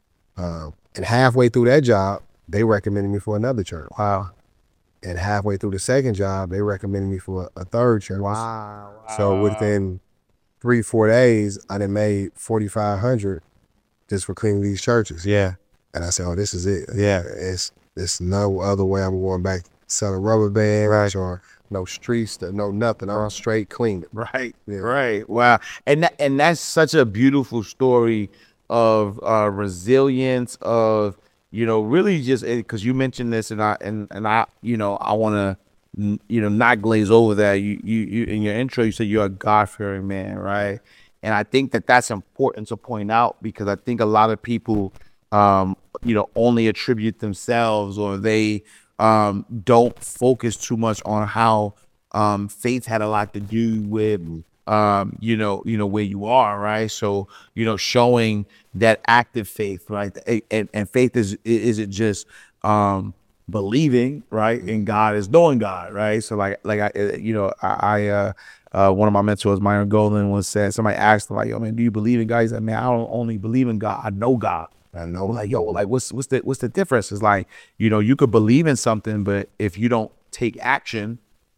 Speaker 3: Uh, and halfway through that job, they recommended me for another church.
Speaker 5: Wow.
Speaker 3: And halfway through the second job, they recommended me for a, a third church.
Speaker 5: Wow. wow.
Speaker 3: So within three, four days, I done made forty-five hundred just for cleaning these churches.
Speaker 5: Yeah.
Speaker 3: And I said, oh, this is it.
Speaker 5: Yeah.
Speaker 3: It's, it's no other way I'm going back selling rubber bands
Speaker 5: right.
Speaker 3: or no streets, no nothing. I'm straight cleaning.
Speaker 5: Right.
Speaker 3: Yeah.
Speaker 5: Right. Wow. And that, and that's such a beautiful story of uh, resilience, of, you know, really just because you mentioned this, and I and and I, you know, I want to, you know, not glaze over that. You you you in your intro, you said you're a God-fearing man, right? And I think that that's important to point out, because I think a lot of people, um, you know, only attribute themselves, or they um, don't focus too much on how um, faith had a lot to do with, um, you know, you know where you are, right? So, you know, showing that active faith, right? And, and faith is isn't just um, believing, right? In God, is knowing God, right? So, like, like I, you know, I, I uh, uh, one of my mentors, Myron Golden, was said. Somebody asked him, like, "Yo, man, do you believe in God?" He said, "Man, I don't only believe in God. I know God." I know, like, yo, like, what's what's the what's the difference? It's like, you know, you could believe in something, but if you don't take action,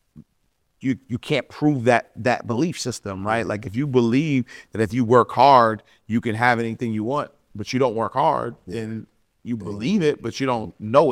Speaker 5: you you can't prove that that belief system, right? Like, if you believe that if you work hard, you can have anything you want, but you don't work hard, then you believe it, but you don't know it.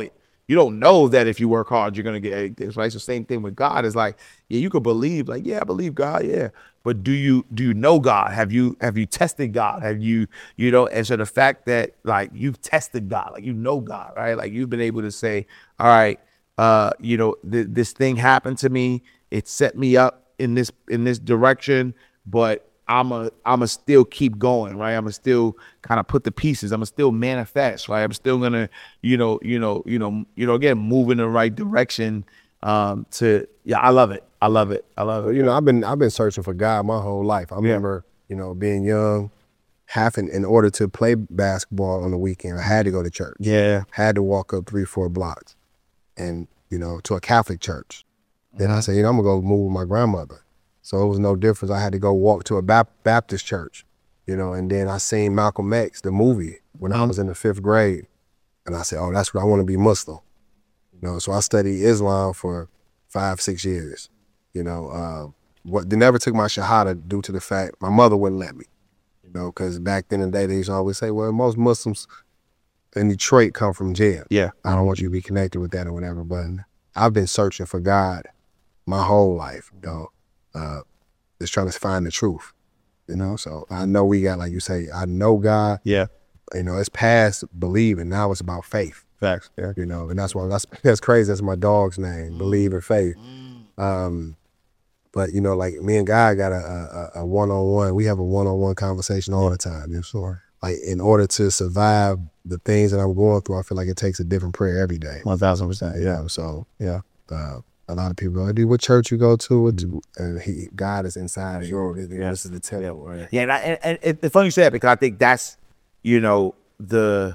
Speaker 5: you don't know that if you work hard, you're going to get this, right? It's the same thing with God. It's like, yeah, you could believe, like, yeah, I believe God, yeah. But do you do you know God? Have you have you tested God? Have you, you know, and so the fact that like you've tested God, like you know God, right? Like you've been able to say, all right, uh, you know, th- this thing happened to me. It set me up in this in this direction, but I'm a I'm a still keep going, right? I'm a still kind of put the pieces. I'm a still manifest, right? I'm still gonna, you know, you know, you know, you know, again, move in the right direction. Um, to yeah, I love it. I love it. I love it.
Speaker 3: You know, I've been I've been searching for God my whole life. I remember, you know, being young, having in order to play basketball on the weekend, I had to go to church.
Speaker 5: Yeah,
Speaker 3: had to walk up three, four blocks, and you know, to a Catholic church. Then I said, you know, I'm gonna go move with my grandmother. So it was no difference. I had to go walk to a Baptist church, you know, and then I seen Malcolm X, the movie, when I was in the fifth grade. And I said, oh, that's what I want to be Muslim. You know, so I studied Islam for five, six years. You know, uh, what they never took my Shahada due to the fact my mother wouldn't let me. You know, because back then in the day, they used to always say, well, most Muslims in Detroit come from jail.
Speaker 5: Yeah.
Speaker 3: I don't want you to be connected with that or whatever, but I've been searching for God my whole life, you know. Uh, just trying to find the truth, you know. So I know we got, like you say, I know God.
Speaker 5: Yeah.
Speaker 3: You know, it's past believing. Now it's about faith.
Speaker 5: Facts. Yeah.
Speaker 3: You know, and that's why that's that's crazy. That's my dog's name. Believe in faith. Um, but you know, like me and God got a, a a one-on-one. We have a one-on-one conversation all the time. You know, so like in order to survive the things that I'm going through, I feel like it takes a different prayer every day.
Speaker 5: One thousand percent.
Speaker 3: You know, so yeah. Uh, A lot of people go, dude, what church you go to? What do, and he, God is inside of you.
Speaker 5: Yeah.
Speaker 3: This is the temple. Right?
Speaker 5: Yeah, and, I, and, and it's funny you say that because I think that's, you know, the,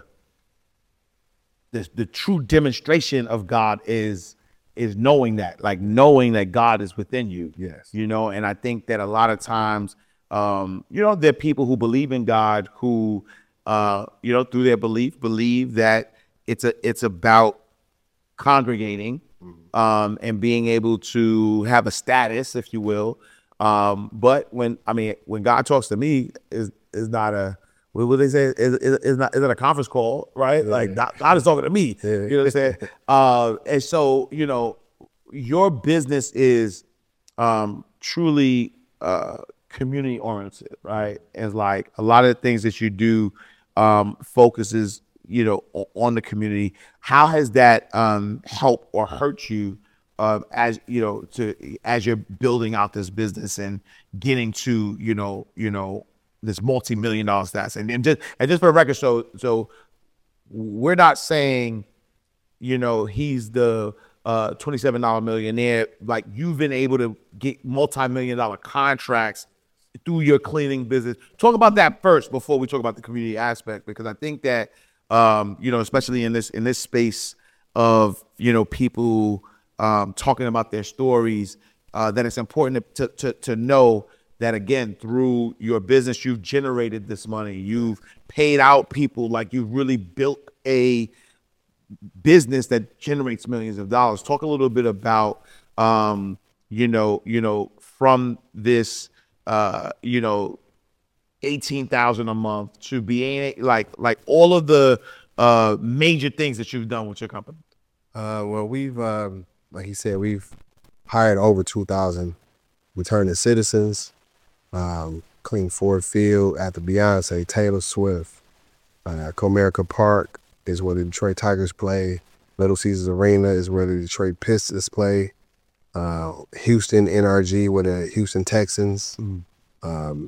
Speaker 5: the the true demonstration of God is is knowing that, like knowing that God is within you.
Speaker 3: Yes.
Speaker 5: You know, and I think that a lot of times, um, you know, there are people who believe in God who, uh, you know, through their belief, believe that it's a it's about congregating. Um, and being able to have a status, if you will. Um, but when, I mean, when God talks to me, is is not a, what would they say? Is is is not, is it a conference call, right? Yeah. Like God is talking to me, yeah. You know what I'm saying? uh, and so, you know, your business is um, truly uh, community oriented, right? And like a lot of the things that you do um, focuses, you know, on the community. How has that um, helped or hurt you uh, as, you know, to as you're building out this business and getting to, you know, you know, this multi-million dollar stats? And, and just and just for the record, so so we're not saying, you know, he's the uh, twenty-seven dollar millionaire. Like you've been able to get multi-million dollar contracts through your cleaning business. Talk about that first before we talk about the community aspect, because I think that Um, you know, especially in this in this space of, you know, people um, talking about their stories, uh, that it's important to, to to know that, again, through your business, you've generated this money. You've paid out people, like you've really built a business that generates millions of dollars. Talk a little bit about, um, you know, you know, from this, uh, you know, eighteen thousand a month to being like like all of the uh, major things that you've done with your company.
Speaker 3: Uh, well, we've um, like he said, we've hired over two thousand returning citizens. Um, cleaned Ford Field at the Beyonce, Taylor Swift. Uh, Comerica Park is where the Detroit Tigers play. Little Caesars Arena is where the Detroit Pistons play. Uh, Houston N R G with the Houston Texans. Mm. Um,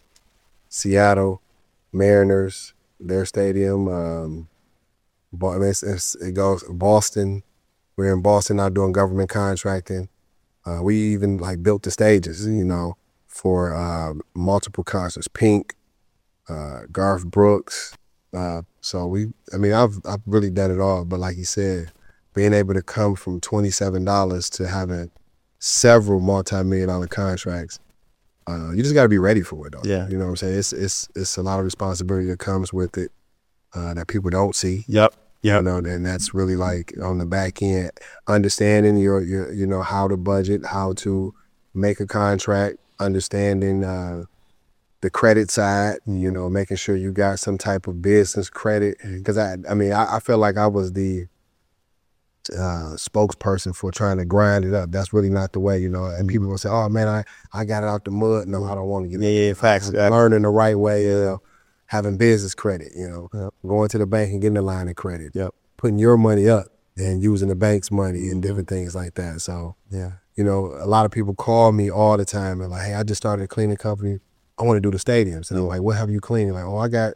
Speaker 3: Seattle Mariners, their stadium. Um, it's, it's, it goes Boston. We're in Boston now doing government contracting. Uh, we even like built the stages, you know, for uh, multiple concerts. Pink, uh, Garth Brooks. Uh, so we, I mean, I've I've really done it all. But like you said, being able to come from twenty-seven dollars to having several multi-million dollar contracts. Uh, you just got to be ready for it, though.
Speaker 5: Yeah.
Speaker 3: You know what I'm saying? It's it's it's a lot of responsibility that comes with it uh, that people don't see.
Speaker 5: Yep. Yeah.
Speaker 3: You know, and that's really like on the back end, understanding your your you know how to budget, how to make a contract, understanding uh, the credit side. You know, making sure you got some type of business credit. Because I I mean I, I feel like I was the uh, spokesperson for trying to grind it up. That's really not the way, you know. And people will say, "Oh man, I, I got it out the mud." No, I don't want to get
Speaker 5: Yeah,
Speaker 3: it.
Speaker 5: yeah, facts.
Speaker 3: I'm learning the right way, you know, having business credit, you know,
Speaker 5: Yep.
Speaker 3: going to the bank and getting a line of credit.
Speaker 5: Yep.
Speaker 3: Putting your money up and using the bank's money and different things like that. So,
Speaker 5: Yeah.
Speaker 3: you know, a lot of people call me all the time and like, "Hey, I just started a cleaning company. I want to do the stadiums." And I'm like, "What have you cleaning?" Like, "Oh, I got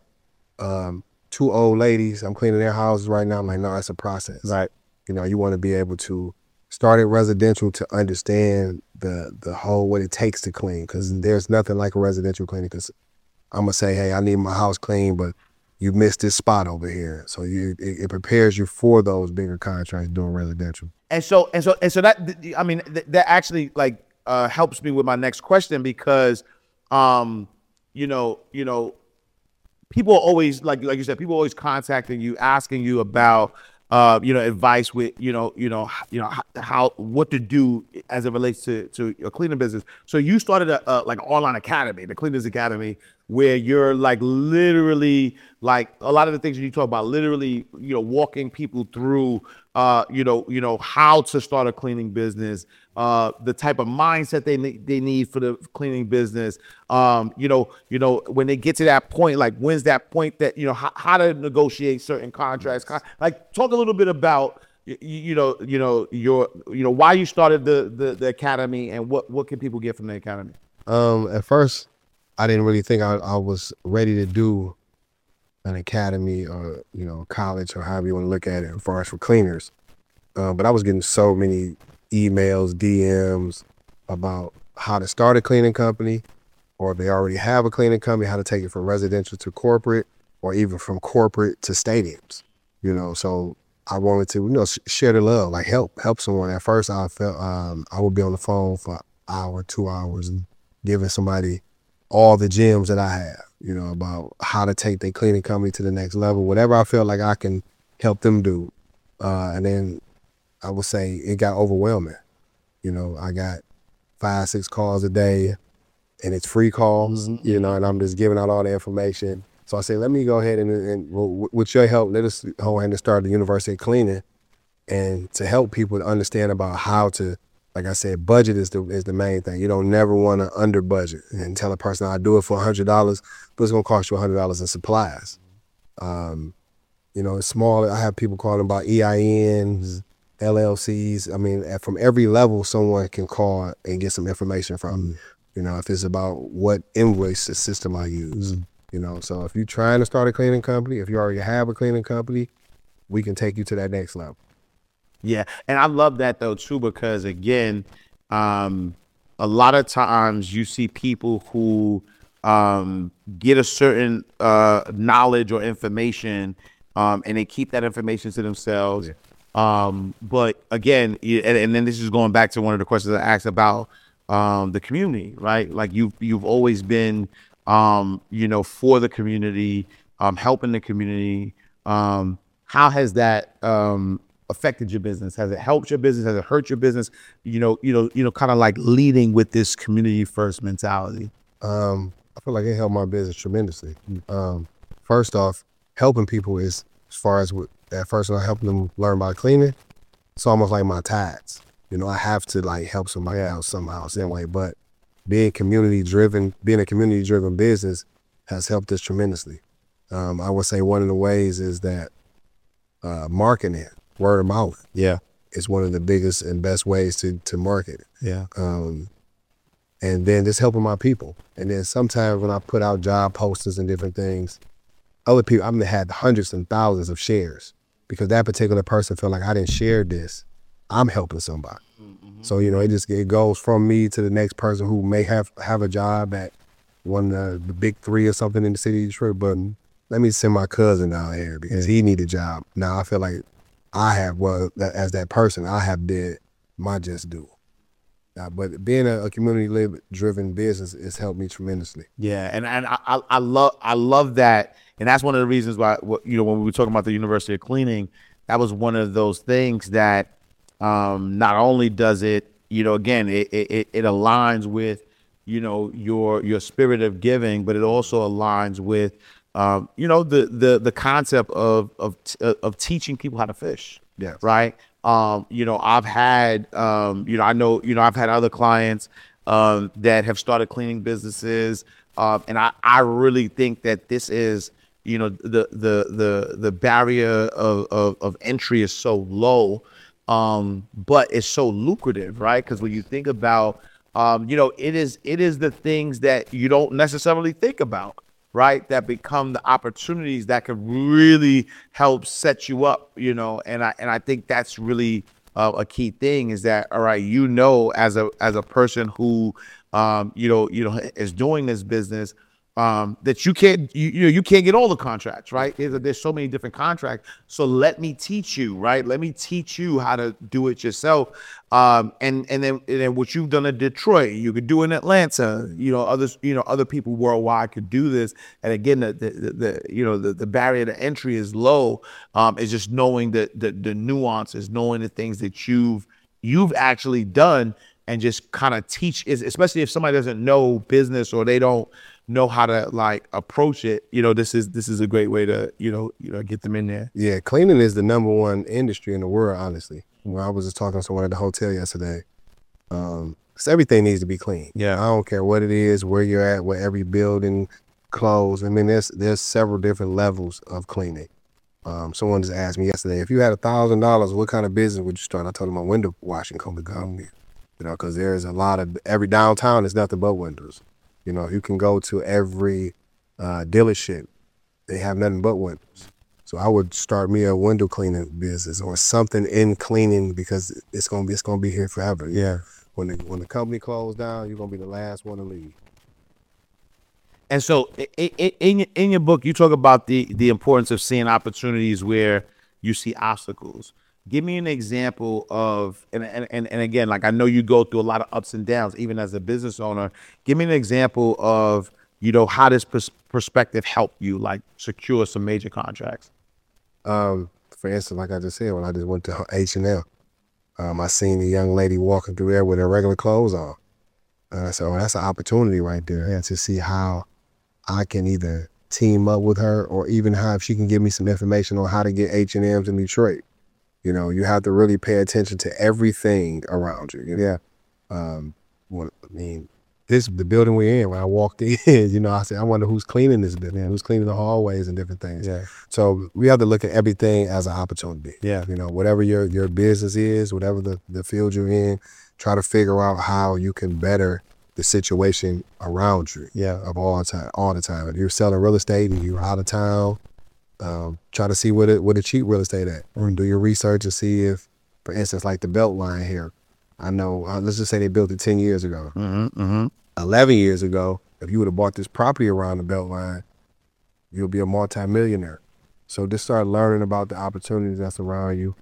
Speaker 3: um, two old ladies. I'm cleaning their houses right now." I'm like, "No, it's a process."
Speaker 5: Right.
Speaker 3: You know, you want to be able to start at residential to understand the the whole what it takes to clean, because there's nothing like a residential cleaning. Because I'm gonna say, "Hey, I need my house clean, but you missed this spot over here." So you it, it prepares you for those bigger contracts doing residential.
Speaker 5: And so and so and so that I mean th- that actually like uh, helps me with my next question, because um you know you know people are always like like you said, people are always contacting you, asking you about uh you know advice with you know you know h- you know h- how what to do as it relates to to your cleaning business. So you started a, a like an online academy, the Cleaners Academy, where you're like literally like a lot of the things that you talk about, literally you know walking people through uh you know you know how to start a cleaning business, uh the type of mindset they need they need for the cleaning business, um you know you know when they get to that point, like when's that point that you know how, how to negotiate certain contracts, con- like talk a little bit about you, you know you know your you know why you started the, the the academy, and what what can people get from the academy.
Speaker 3: Um, at first, I didn't really think I, I was ready to do an academy or, you know, college or however you want to look at it as far as for cleaners. Uh, but I was getting so many emails, D Ms about how to start a cleaning company, or if they already have a cleaning company, how to take it from residential to corporate, or even from corporate to stadiums, you know. So I wanted to, you know, sh- share the love, like help, help someone. At first I felt um, I would be on the phone for an hour, two hours and giving somebody all the gems that I have, you know, about how to take their cleaning company to the next level, whatever I feel like I can help them do. Uh, and then I would say it got overwhelming. You know, I got five, six calls a day, and it's free calls,
Speaker 5: Mm-hmm.
Speaker 3: you know, and I'm just giving out all the information. So I say, let me go ahead and, and w- with your help, let us go ahead and start the University of Cleaning, and to help people to understand about how to, like I said, budget is the is the main thing. You don't never want to under budget and tell a person, "I'll do it for one hundred dollars, but it's going to cost you one hundred dollars in supplies." Um, you know, it's small. I have people calling about E I Ns, L L Cs. I mean, at- from every level, someone can call and get some information from me. You know, if it's about what invoice system I use. You know, so if you're trying to start a cleaning company, if you already have a cleaning company, we can take you to that next level.
Speaker 5: Yeah, and I love that though too, because again, um, a lot of times you see people who um, get a certain uh, knowledge or information, um, and they keep that information to themselves. Um, but again, y- and, and then this is going back to one of the questions I asked about um, the community, right? Like you've you've always been, um, you know, for the community, um, helping the community. Um, how has that um, affected your business? Has it helped your business? Has it hurt your business? You know, you know, you know, kind of like leading with this community first mentality.
Speaker 3: Um, I feel like it helped my business tremendously. Um, first off, helping people is, as far as with, at first I helping them learn about cleaning, it's almost like my tax. You know, I have to like help somebody out somehow, some way. But being community driven, being a community driven business has helped us tremendously. Um, I would say one of the ways is that uh, marketing, word of mouth,
Speaker 5: Yeah,
Speaker 3: is one of the biggest and best ways to to market it.
Speaker 5: yeah,
Speaker 3: Um, and then just helping my people. And then sometimes when I put out job posters and different things, other people, I've had hundreds and thousands of shares because that particular person felt like I didn't share this. I'm helping somebody. Mm-hmm. So, you know, it just, it goes from me to the next person who may have, have a job at one of the big three or something in the city of Detroit, but let me send my cousin down here because he need a job. Now I feel like I have, well, that, as that person, I have did my just due. Uh, but being a, a community-driven business has helped me tremendously.
Speaker 5: yeah. And and I, I I love I love that, and that's one of the reasons why what, you know when we were talking about the University of Cleaning, that was one of those things that um, not only does it, you know, again it, it it aligns with you know your your spirit of giving, but it also aligns with um, you know the the the concept of of t- of teaching people how to fish.
Speaker 3: Yes.
Speaker 5: Right. Um, you know, I've had, um, you know, I know, you know, I've had other clients um, that have started cleaning businesses. Um, and I, I really think that this is, you know, the the the the barrier of, of, of entry is so low, um, but it's so lucrative, right? Because when you think about, um, you know, it is it is the things that you don't necessarily think about, right? That become the opportunities that could really help set you up, you know. And I and I think that's really uh, a key thing is that, all right, you know, as a as a person who, um, you know, you know, is doing this business, um, that you can't, you, you know, you can't get all the contracts, right? There's, there's so many different contracts. So let me teach you, right? Let me teach you how to do it yourself. Um, and, and then, and then what you've done in Detroit, you could do in Atlanta, you know, others, you know, other people worldwide could do this. And again, the, the, the, the you know, the, the barrier to entry is low. Um, it's just knowing the, the, the nuances, knowing the things that you've, you've actually done and just kind of teach, especially if somebody doesn't know business or they don't know how to like approach it, you know, this is this is a great way to, you know, you know, get them in there.
Speaker 3: Yeah, cleaning is the number one industry in the world, honestly. When I was just talking to someone at the hotel yesterday, um, cause everything needs to be clean.
Speaker 5: Yeah.
Speaker 3: I don't care what it is, where you're at, where every building closed. I mean, there's there's several different levels of cleaning. Um, someone just asked me yesterday, if you had a thousand dollars, what kind of business would you start? I told them a window washing company, you know, because there's a lot of, every downtown is nothing but windows. You know, you can go to every uh, dealership, they have nothing but windows. So I would start me a window cleaning business or something in cleaning because it's gonna be it's gonna be here forever.
Speaker 5: Yeah.
Speaker 3: When the when the company closed down, you're gonna be the last one to leave.
Speaker 5: And so in, in, in your book, you talk about the, the importance of seeing opportunities where you see obstacles. Give me an example of, and, and, and again, like I know you go through a lot of ups and downs, even as a business owner. Give me an example of, you know, how this pers- perspective helped you like secure some major contracts.
Speaker 3: Um, for instance, like I just said, when I just went to H and M, um, I seen a young lady walking through there with her regular clothes on. Uh, so that's an opportunity right there, yeah, to see how I can either team up with her or even how if she can give me some information on how to get H and M's in Detroit. You know, you have to really pay attention to everything around you. You know?
Speaker 5: Yeah.
Speaker 3: Um, when, I mean, this the building we're in. When I walked in, you know, I said, I wonder who's cleaning this building, who's cleaning the hallways and different things.
Speaker 5: Yeah.
Speaker 3: So we have to look at everything as an opportunity.
Speaker 5: Yeah.
Speaker 3: You know, whatever your your business is, whatever the the field you're in, try to figure out how you can better the situation around you.
Speaker 5: Yeah.
Speaker 3: Of all time, all the time. If you're selling real estate and you're out of town, Um, try to see what it what a cheap real estate at, or do your research to see if, for instance, like the Beltline here. I know, uh, let's just say they built it ten years ago.
Speaker 5: Mm-hmm, mm-hmm.
Speaker 3: eleven years ago, if you would have bought this property around the Beltline, you'll be a multi-millionaire. So just start learning about the opportunities that's around you.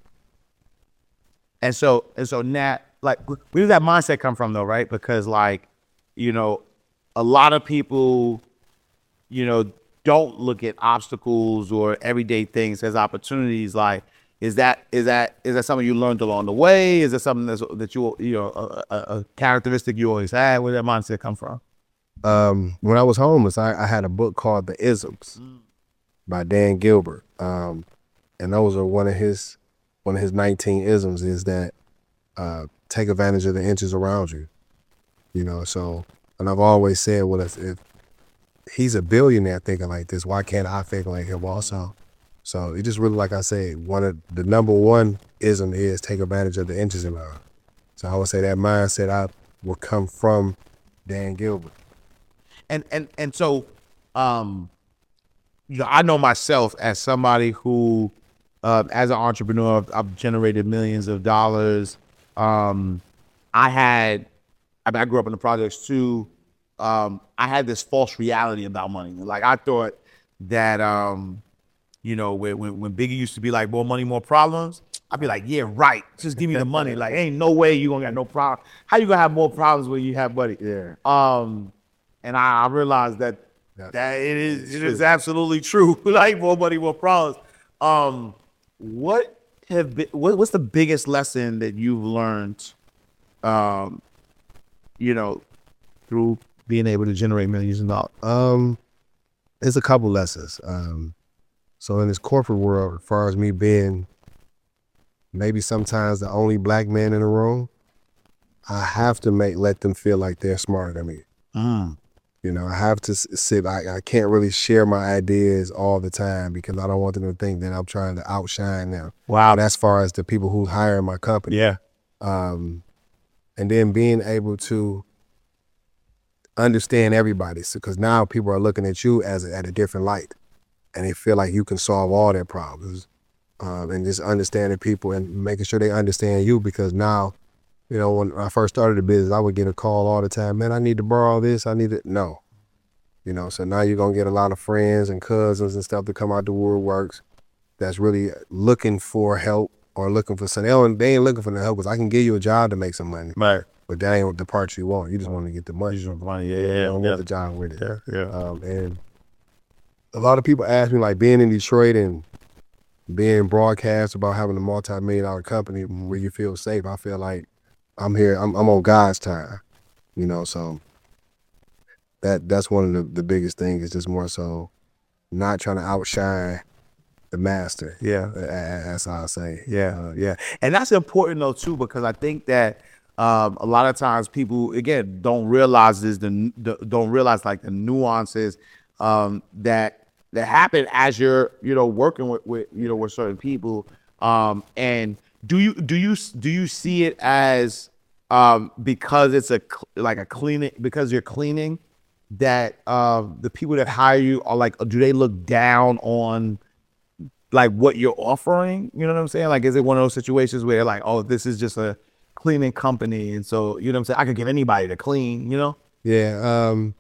Speaker 5: And so, and so Nat, like, where does that mindset come from though, right? Because like, you know, a lot of people, you know, don't look at obstacles or everyday things as opportunities. Like, is that is that is that something you learned along the way? Is that something that's, that you you know a, a, a characteristic you always had? Where did that mindset come from?
Speaker 3: Um, when I was homeless, I, I had a book called The Isms mm. by Dan Gilbert, um, and those are one of his one of his nineteen isms is that uh, take advantage of the inches around you. You know, so and I've always said, well, if, if he's a billionaire thinking like this, why can't I think like him also? So it just really, like I said, one of the number one ism is take advantage of the inches around. So I would say that mindset I will come from Dan Gilbert.
Speaker 5: And and and so, um, you know, I know myself as somebody who, uh, as an entrepreneur, I've, I've generated millions of dollars. Um, I had, I mean, I grew up in the projects too. Um, I had this false reality about money. Like I thought that, um, you know, when, when when Biggie used to be like, more money, more problems, I'd be like, yeah, right. Just give me the money. Like, ain't no way you gonna got no problem. How you gonna have more problems when you have money?
Speaker 3: Yeah.
Speaker 5: Um, and I, I realized that That's, that it is it is absolutely true. Like more money, more problems. Um, what have been what, what's the biggest lesson that you've learned? Um, you know, through being able to generate millions of dollars?
Speaker 3: Um, there's a couple lessons. Um, so in this corporate world, as far as me being maybe sometimes the only black man in the room, I have to make let them feel like they're smarter than me.
Speaker 5: Mm.
Speaker 3: You know, I have to sit. I, I can't really share my ideas all the time because I don't want them to think that I'm trying to outshine them.
Speaker 5: Wow.
Speaker 3: And as far as the people who hire my company,
Speaker 5: Yeah.
Speaker 3: um, and then being able to understand everybody, because so, now people are looking at you as a, at a different light, and they feel like you can solve all their problems, um, and just understanding people and making sure they understand you. Because now, you know, when I first started the business, I would get a call all the time, man, I need to borrow this, I need it. No, you know, so now you're gonna get a lot of friends and cousins and stuff to come out the woodworks that's really looking for help or looking for something. They, don't, they ain't looking for the help because I can give you a job to make some money.
Speaker 5: Right.
Speaker 3: But that ain't the part you want. You just want to get the money.
Speaker 5: You just want the money. Yeah, yeah,
Speaker 3: You don't
Speaker 5: yeah.
Speaker 3: want the job with it.
Speaker 5: Yeah, yeah.
Speaker 3: Um, and a lot of people ask me, like, being in Detroit and being broadcast about having a multi-million dollar company where you feel safe. I feel like I'm here. I'm, I'm on God's time. You know, so that that's one of the, the biggest things. Is just more so not trying to outshine the master.
Speaker 5: Yeah.
Speaker 3: That's how I say.
Speaker 5: Yeah,
Speaker 3: Uh,
Speaker 5: yeah. And that's important though too, because I think that um, a lot of times people, again, don't realize this, the, the don't realize like the nuances um, that that happen as you're, you know, working with, with you know, with certain people. Um, and do you do you do you see it as um, because it's a like a cleaning, because you're cleaning, that um, the people that hire you are like, do they look down on like what you're offering? You know what I'm saying? Like, is it one of those situations where like, oh, this is just a cleaning company, and so, you know what I'm saying, I could get anybody to clean, you know?
Speaker 3: Yeah, um,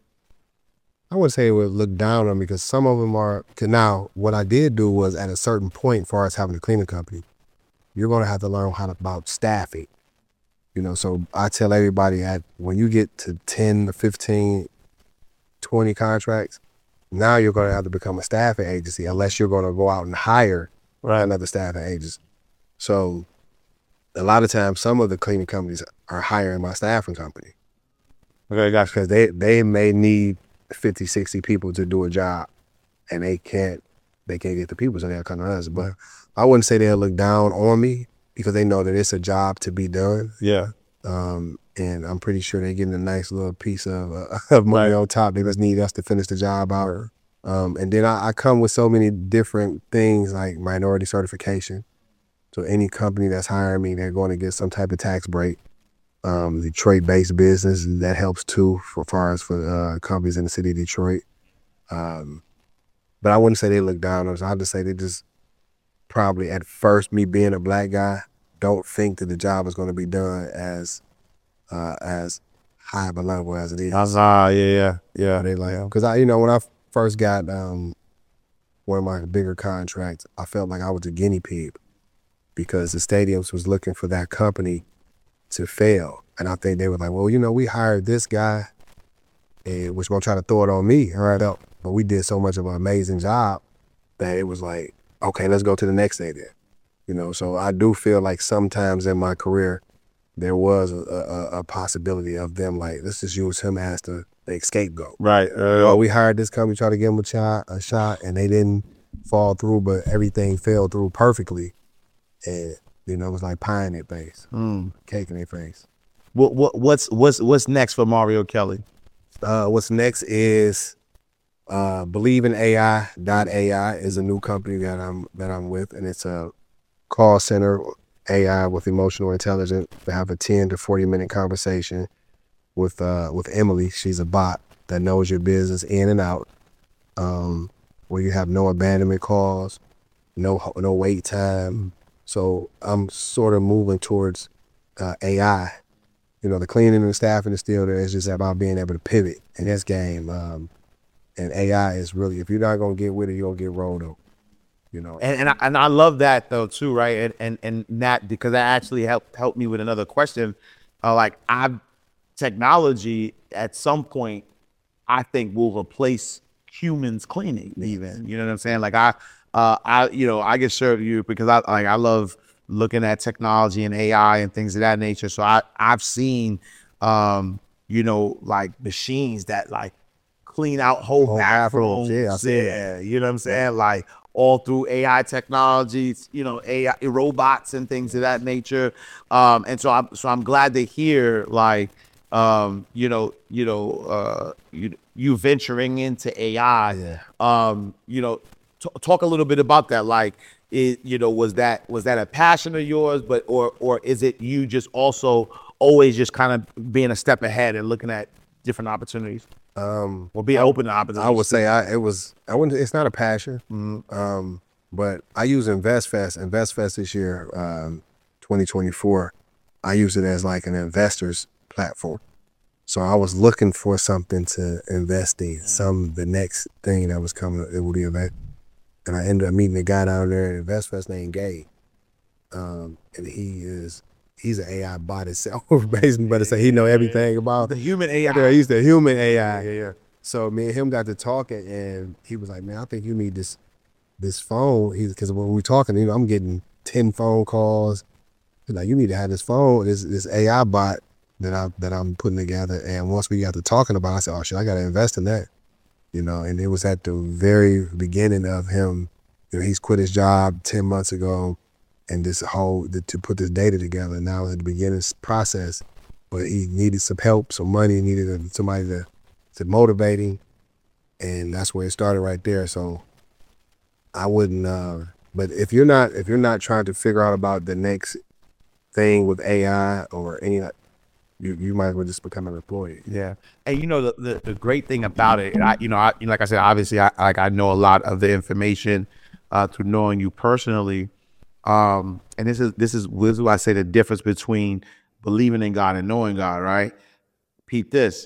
Speaker 3: I wouldn't say it would look down on me because some of them are, cause now what I did do was at a certain point, as far as having a cleaning company, you're gonna have to learn how to, about staffing. You know, so I tell everybody at when you get to ten to fifteen, twenty contracts, now you're gonna have to become a staffing agency unless you're gonna go out and hire
Speaker 5: Right.
Speaker 3: another staffing agency. So a lot of times, some of the cleaning companies are hiring my staffing company.
Speaker 5: Okay, gotcha.
Speaker 3: Because they, they may need fifty, sixty people to do a job, and they can't they can't get the people, so they'll come to us. But I wouldn't say they'll look down on me because they know that it's a job to be done.
Speaker 5: Yeah.
Speaker 3: Um, and I'm pretty sure they're getting a nice little piece of, uh, of money
Speaker 5: Right.
Speaker 3: on top. They just need us to finish the job out. Um, and then I, I come with so many different things like minority certification. So any company that's hiring me, they're going to get some type of tax break. Um, Detroit-based business, that helps too, for far as for uh, companies in the city of Detroit. Um, but I wouldn't say they look down on us. I'd just say they just probably, at first, me being a black guy, don't think that the job is going to be done as uh, as high of a level as it is.
Speaker 5: Ah, yeah, yeah, yeah.
Speaker 3: They like, because I, you know, when I first got um, one of my bigger contracts, I felt like I was a guinea pig because the stadiums was looking for that company to fail. And I think they were like, well, you know, we hired this guy, and which gonna try to throw it on me right up. But we did so much of an amazing job that it was like, okay, let's go to the next stadium. You know, so I do feel like sometimes in my career, there was a, a, a possibility of them like, let's just use him as the, the scapegoat.
Speaker 5: Right. Uh,
Speaker 3: Well, we hired this company, tried to give them a shot, a shot, and they didn't fall through, but everything fell through perfectly. And, you know, it was like pie in their face,
Speaker 5: mm.
Speaker 3: cake in their face.
Speaker 5: What what what's what's what's next for Mario Kelly?
Speaker 3: Uh, what's next is uh, Believe in A I dot A I is a new company that I'm that I'm with, and it's a call center A I with emotional intelligence. They have a ten to forty minute conversation with uh, with Emily. She's a bot that knows your business in and out, um, where you have no abandonment calls, no no wait time. So I'm sort of moving towards uh, A I. You know, the cleaning and the staffing is still there. It's just about being able to pivot in this game. Um, and A I is really, if you're not gonna get with it, you're gonna get rolled over. You know.
Speaker 5: And and I, and I love that though too, right? And and and that, because that actually helped helped me with another question. Uh, like I, technology at some point, I think will replace humans cleaning. Even, you know what I'm saying? Like I, uh, I you know I get served you because I like I love looking at technology and A I and things of that nature. So I I've seen, um, you know, like machines that like clean out whole
Speaker 3: Whole
Speaker 5: bathrooms.
Speaker 3: bathrooms, yeah, I see
Speaker 5: Yeah, you know what I'm saying? Like all through A I technologies, you know, A I robots and things of that nature. Um, and so I'm so I'm glad to hear like um, you know, you know, uh, you you venturing into A I.
Speaker 3: Yeah.
Speaker 5: Um, you know, t- talk a little bit about that. Like, it, you know, was that was that a passion of yours, but or or is it you just also always just kind of being a step ahead and looking at different opportunities?
Speaker 3: Um,
Speaker 5: Or being open to opportunities.
Speaker 3: I would say I it was I wouldn't it's not a passion. Um, but I use InvestFest. InvestFest this year, um, twenty twenty-four. I use it as like an investor's platform. So I was looking for something to invest in, some the next thing that was coming. It would be event, and I ended up meeting a guy down there at InvestFest named Gabe, um, and he is he's an A I bot itself, basically, but it's like he know everything about
Speaker 5: the human A I.
Speaker 3: Yeah, he's the human A I. Yeah, yeah. So me and him got to talking, and he was like, "Man, I think you need this this phone." He's because when we were talking, you know, I'm getting ten phone calls. He's like, "You need to have this phone, this this A I bot that I that I'm putting together." And once we got to talking about it, I said, "Oh shit, I got to invest in that." You know, and it was at the very beginning of him. You know, he's quit his job ten months ago, and this whole to put this data together. Now at the beginning process, but he needed some help, some money, needed somebody to to motivate him, and that's where it started right there. So I wouldn't. Uh, but if you're not if you're not trying to figure out about the next thing with A I or any, you you might as well just become an employee.
Speaker 5: Yeah, and you know the, the the great thing about it, and I you know I like I said, obviously I like I know a lot of the information uh, through knowing you personally, um, and this is this is this is why I say the difference between believing in God and knowing God, right? Pete, this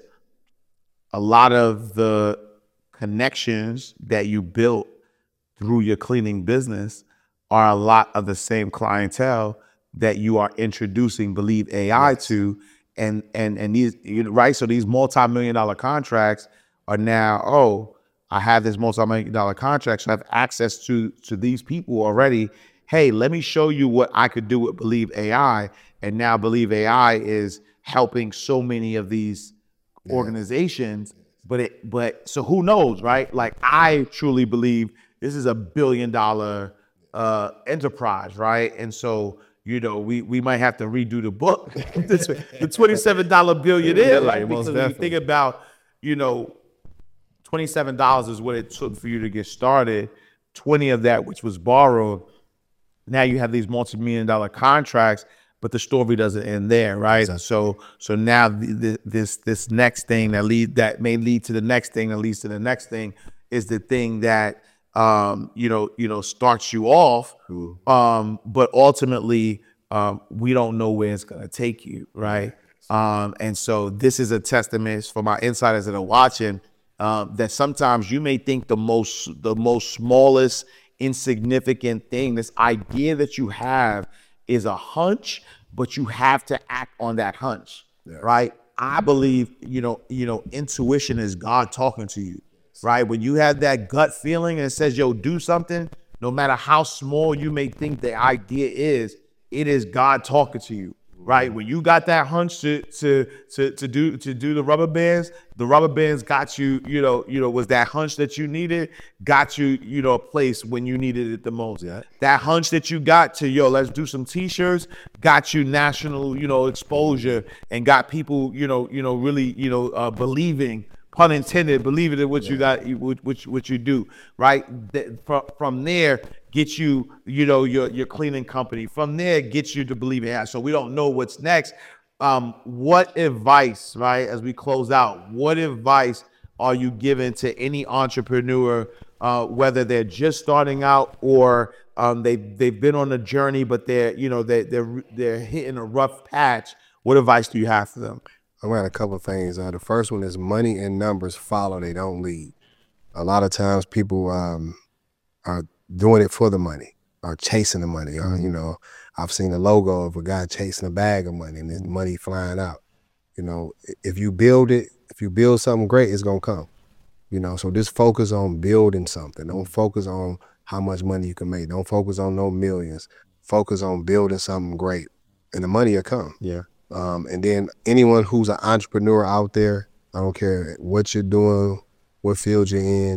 Speaker 5: a lot of the connections that you built through your cleaning business are a lot of the same clientele that you are introducing Believe A I yes. to. And and and these, you know, right? So these multi-million dollar contracts are now, oh, I have this multi-million dollar contract, so I have access to to these people already. Hey, let me show you what I could do with Believe A I. And now Believe A I is helping so many of these yeah. organizations. But it but so who knows, right? Like I truly believe this is a billion dollar uh, enterprise, right? And so, you know, we we might have to redo the book, the twenty-seven dollar billionaire,
Speaker 3: yeah,
Speaker 5: right? Because if you think about, you know, twenty-seven dollars is what it took for you to get started, twenty of that, which was borrowed. Now you have these multi-million dollar contracts, but the story doesn't end there, right? Exactly. So so now the, the, this this next thing that lead that may lead to the next thing that leads to the next thing is the thing that um, you know you know starts you off, mm. um, but ultimately um, we don't know where it's gonna take you, right? Um, and so this is a testament for my insiders that are watching um, that sometimes you may think the most the most smallest insignificant thing, this idea that you have is a hunch, but you have to act on that hunch, yeah. right? I believe, you know, you know, intuition is God talking to you, right? When you have that gut feeling and it says, yo, do something, no matter how small you may think the idea is, it is God talking to you, right? When you got that hunch to to to to do to do the rubber bands, the rubber bands got you, you know, you know, was that hunch that you needed, got you, you know, a place when you needed it the most. Yeah. That hunch that you got to, yo, let's do some t-shirts, got you national, you know, exposure and got people, you know, you know, really, you know, uh, believing, pun intended, believing in what yeah. you got, what, what, what you do, right? From, from there, get you, you know, your your cleaning company. From there, get you to Believe in A I. So we don't know what's next. Um, what advice, right, as we close out, what advice are you giving to any entrepreneur, uh, whether they're just starting out or um, they they've been on a journey, but they're, you know, they they're they're hitting a rough patch? What advice do you have for them?
Speaker 3: I got a couple of things. Uh, the first one is money and numbers follow, they don't lead. A lot of times people um, are doing it for the money or chasing the money. Or, you know, I've seen the logo of a guy chasing a bag of money and there's money flying out. You know, if you build it, if you build something great, it's gonna come. You know, so just focus on building something. Don't focus on how much money you can make. Don't focus on no millions. Focus on building something great and the money will come.
Speaker 5: Yeah.
Speaker 3: Um, and then anyone who's an entrepreneur out there, I don't care what you're doing, what field you're in,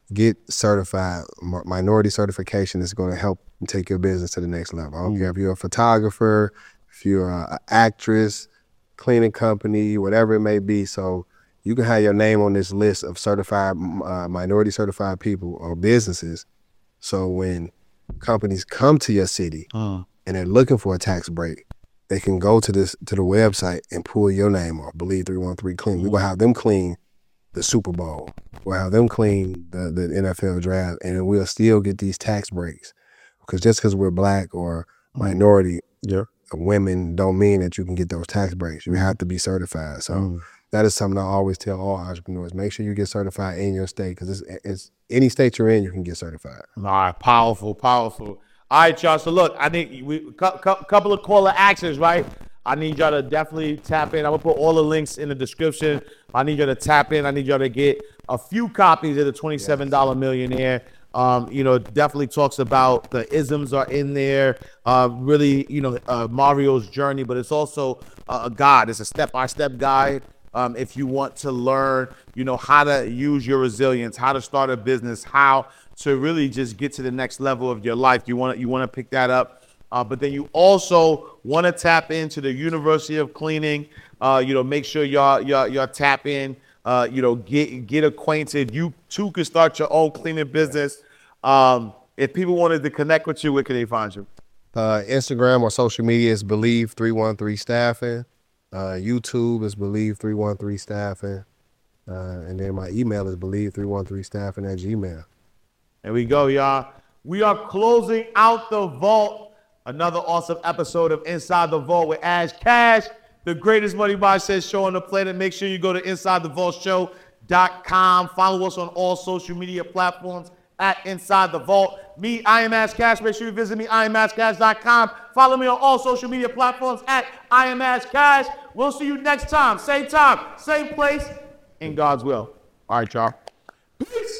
Speaker 3: get certified. M- minority certification is going to help take your business to the next level. I don't mm-hmm. care if you're a photographer, if you're an actress, cleaning company, whatever it may be. So you can have your name on this list of certified, uh, minority certified people or businesses. So when companies come to your city uh. and they're looking for a tax break, they can go to this to the website and pull your name off. Believe three one three Clean. We're going to have them clean the Super Bowl. We'll have them clean the, the N F L draft, and we'll still get these tax breaks. Because just because we're black or minority yeah. women don't mean that you can get those tax breaks. You have to be certified. So mm. that is something I always tell all entrepreneurs. Make sure you get certified in your state, because it's, it's any state you're in, you can get certified.
Speaker 5: All right, powerful, powerful. All right, y'all. So look, I need we cu- cu- couple of call to actions, right? I need y'all to definitely tap in. I'm gonna put all the links in the description. I need y'all to tap in. I need y'all to get a few copies of the twenty-seven dollar Millionaire. Um, you know, definitely talks about the isms are in there. Uh, really, you know, uh, Mario's journey, but it's also uh, a guide. It's a step-by-step guide. Um, if you want to learn, you know, how to use your resilience, how to start a business, how to really just get to the next level of your life. You want to you want to pick that up. Uh, but then you also want to tap into the University of Cleaning. Uh, you know, make sure y'all y'all y'all tap in. Uh, you know, get get acquainted. You too can start your own cleaning business. Um, if people wanted to connect with you, where can they find you?
Speaker 3: Uh, Instagram or social media is Believe three one three Staffing. Uh, YouTube is Believe three one three Staffing. Uh, and then my email is Believe three one three Staffing at Gmail.
Speaker 5: There we go, y'all. We are closing out the vault. Another awesome episode of Inside the Vault with Ash Cash, the greatest money mindset show on the planet. Make sure you go to inside the vault show dot com. Follow us on all social media platforms at Inside the Vault. Me, I am Ash Cash. Make sure you visit me, I am ash cash dot com. Follow me on all social media platforms at I am Ash Cash. We'll see you next time. Same time, same place, in God's will. All right, y'all. Peace.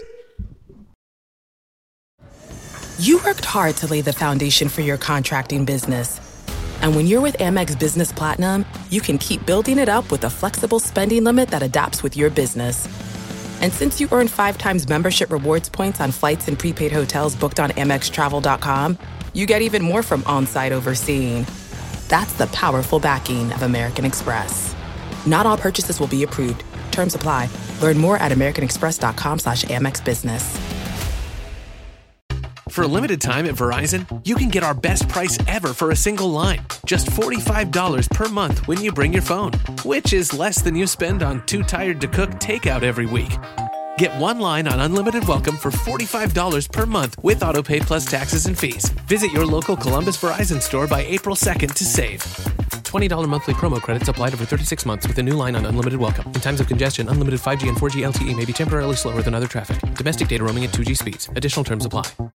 Speaker 1: You worked hard to lay the foundation for your contracting business. And when you're with Amex Business Platinum, you can keep building it up with a flexible spending limit that adapts with your business. And since you earn five times membership rewards points on flights and prepaid hotels booked on Amex Travel dot com, you get even more from on-site overseeing. That's the powerful backing of American Express. Not all purchases will be approved. Terms apply. Learn more at american express dot com slash Amex Business.
Speaker 6: For a limited time at Verizon, you can get our best price ever for a single line. Just forty-five dollars per month when you bring your phone, which is less than you spend on Too Tired to Cook takeout every week. Get one line on Unlimited Welcome for forty-five dollars per month with AutoPay plus taxes and fees. Visit your local Columbus Verizon store by April second to save. twenty dollars monthly promo credits applied over thirty-six months with a new line on Unlimited Welcome. In times of congestion, unlimited five G and four G L T E may be temporarily slower than other traffic. Domestic data roaming at two G speeds. Additional terms apply.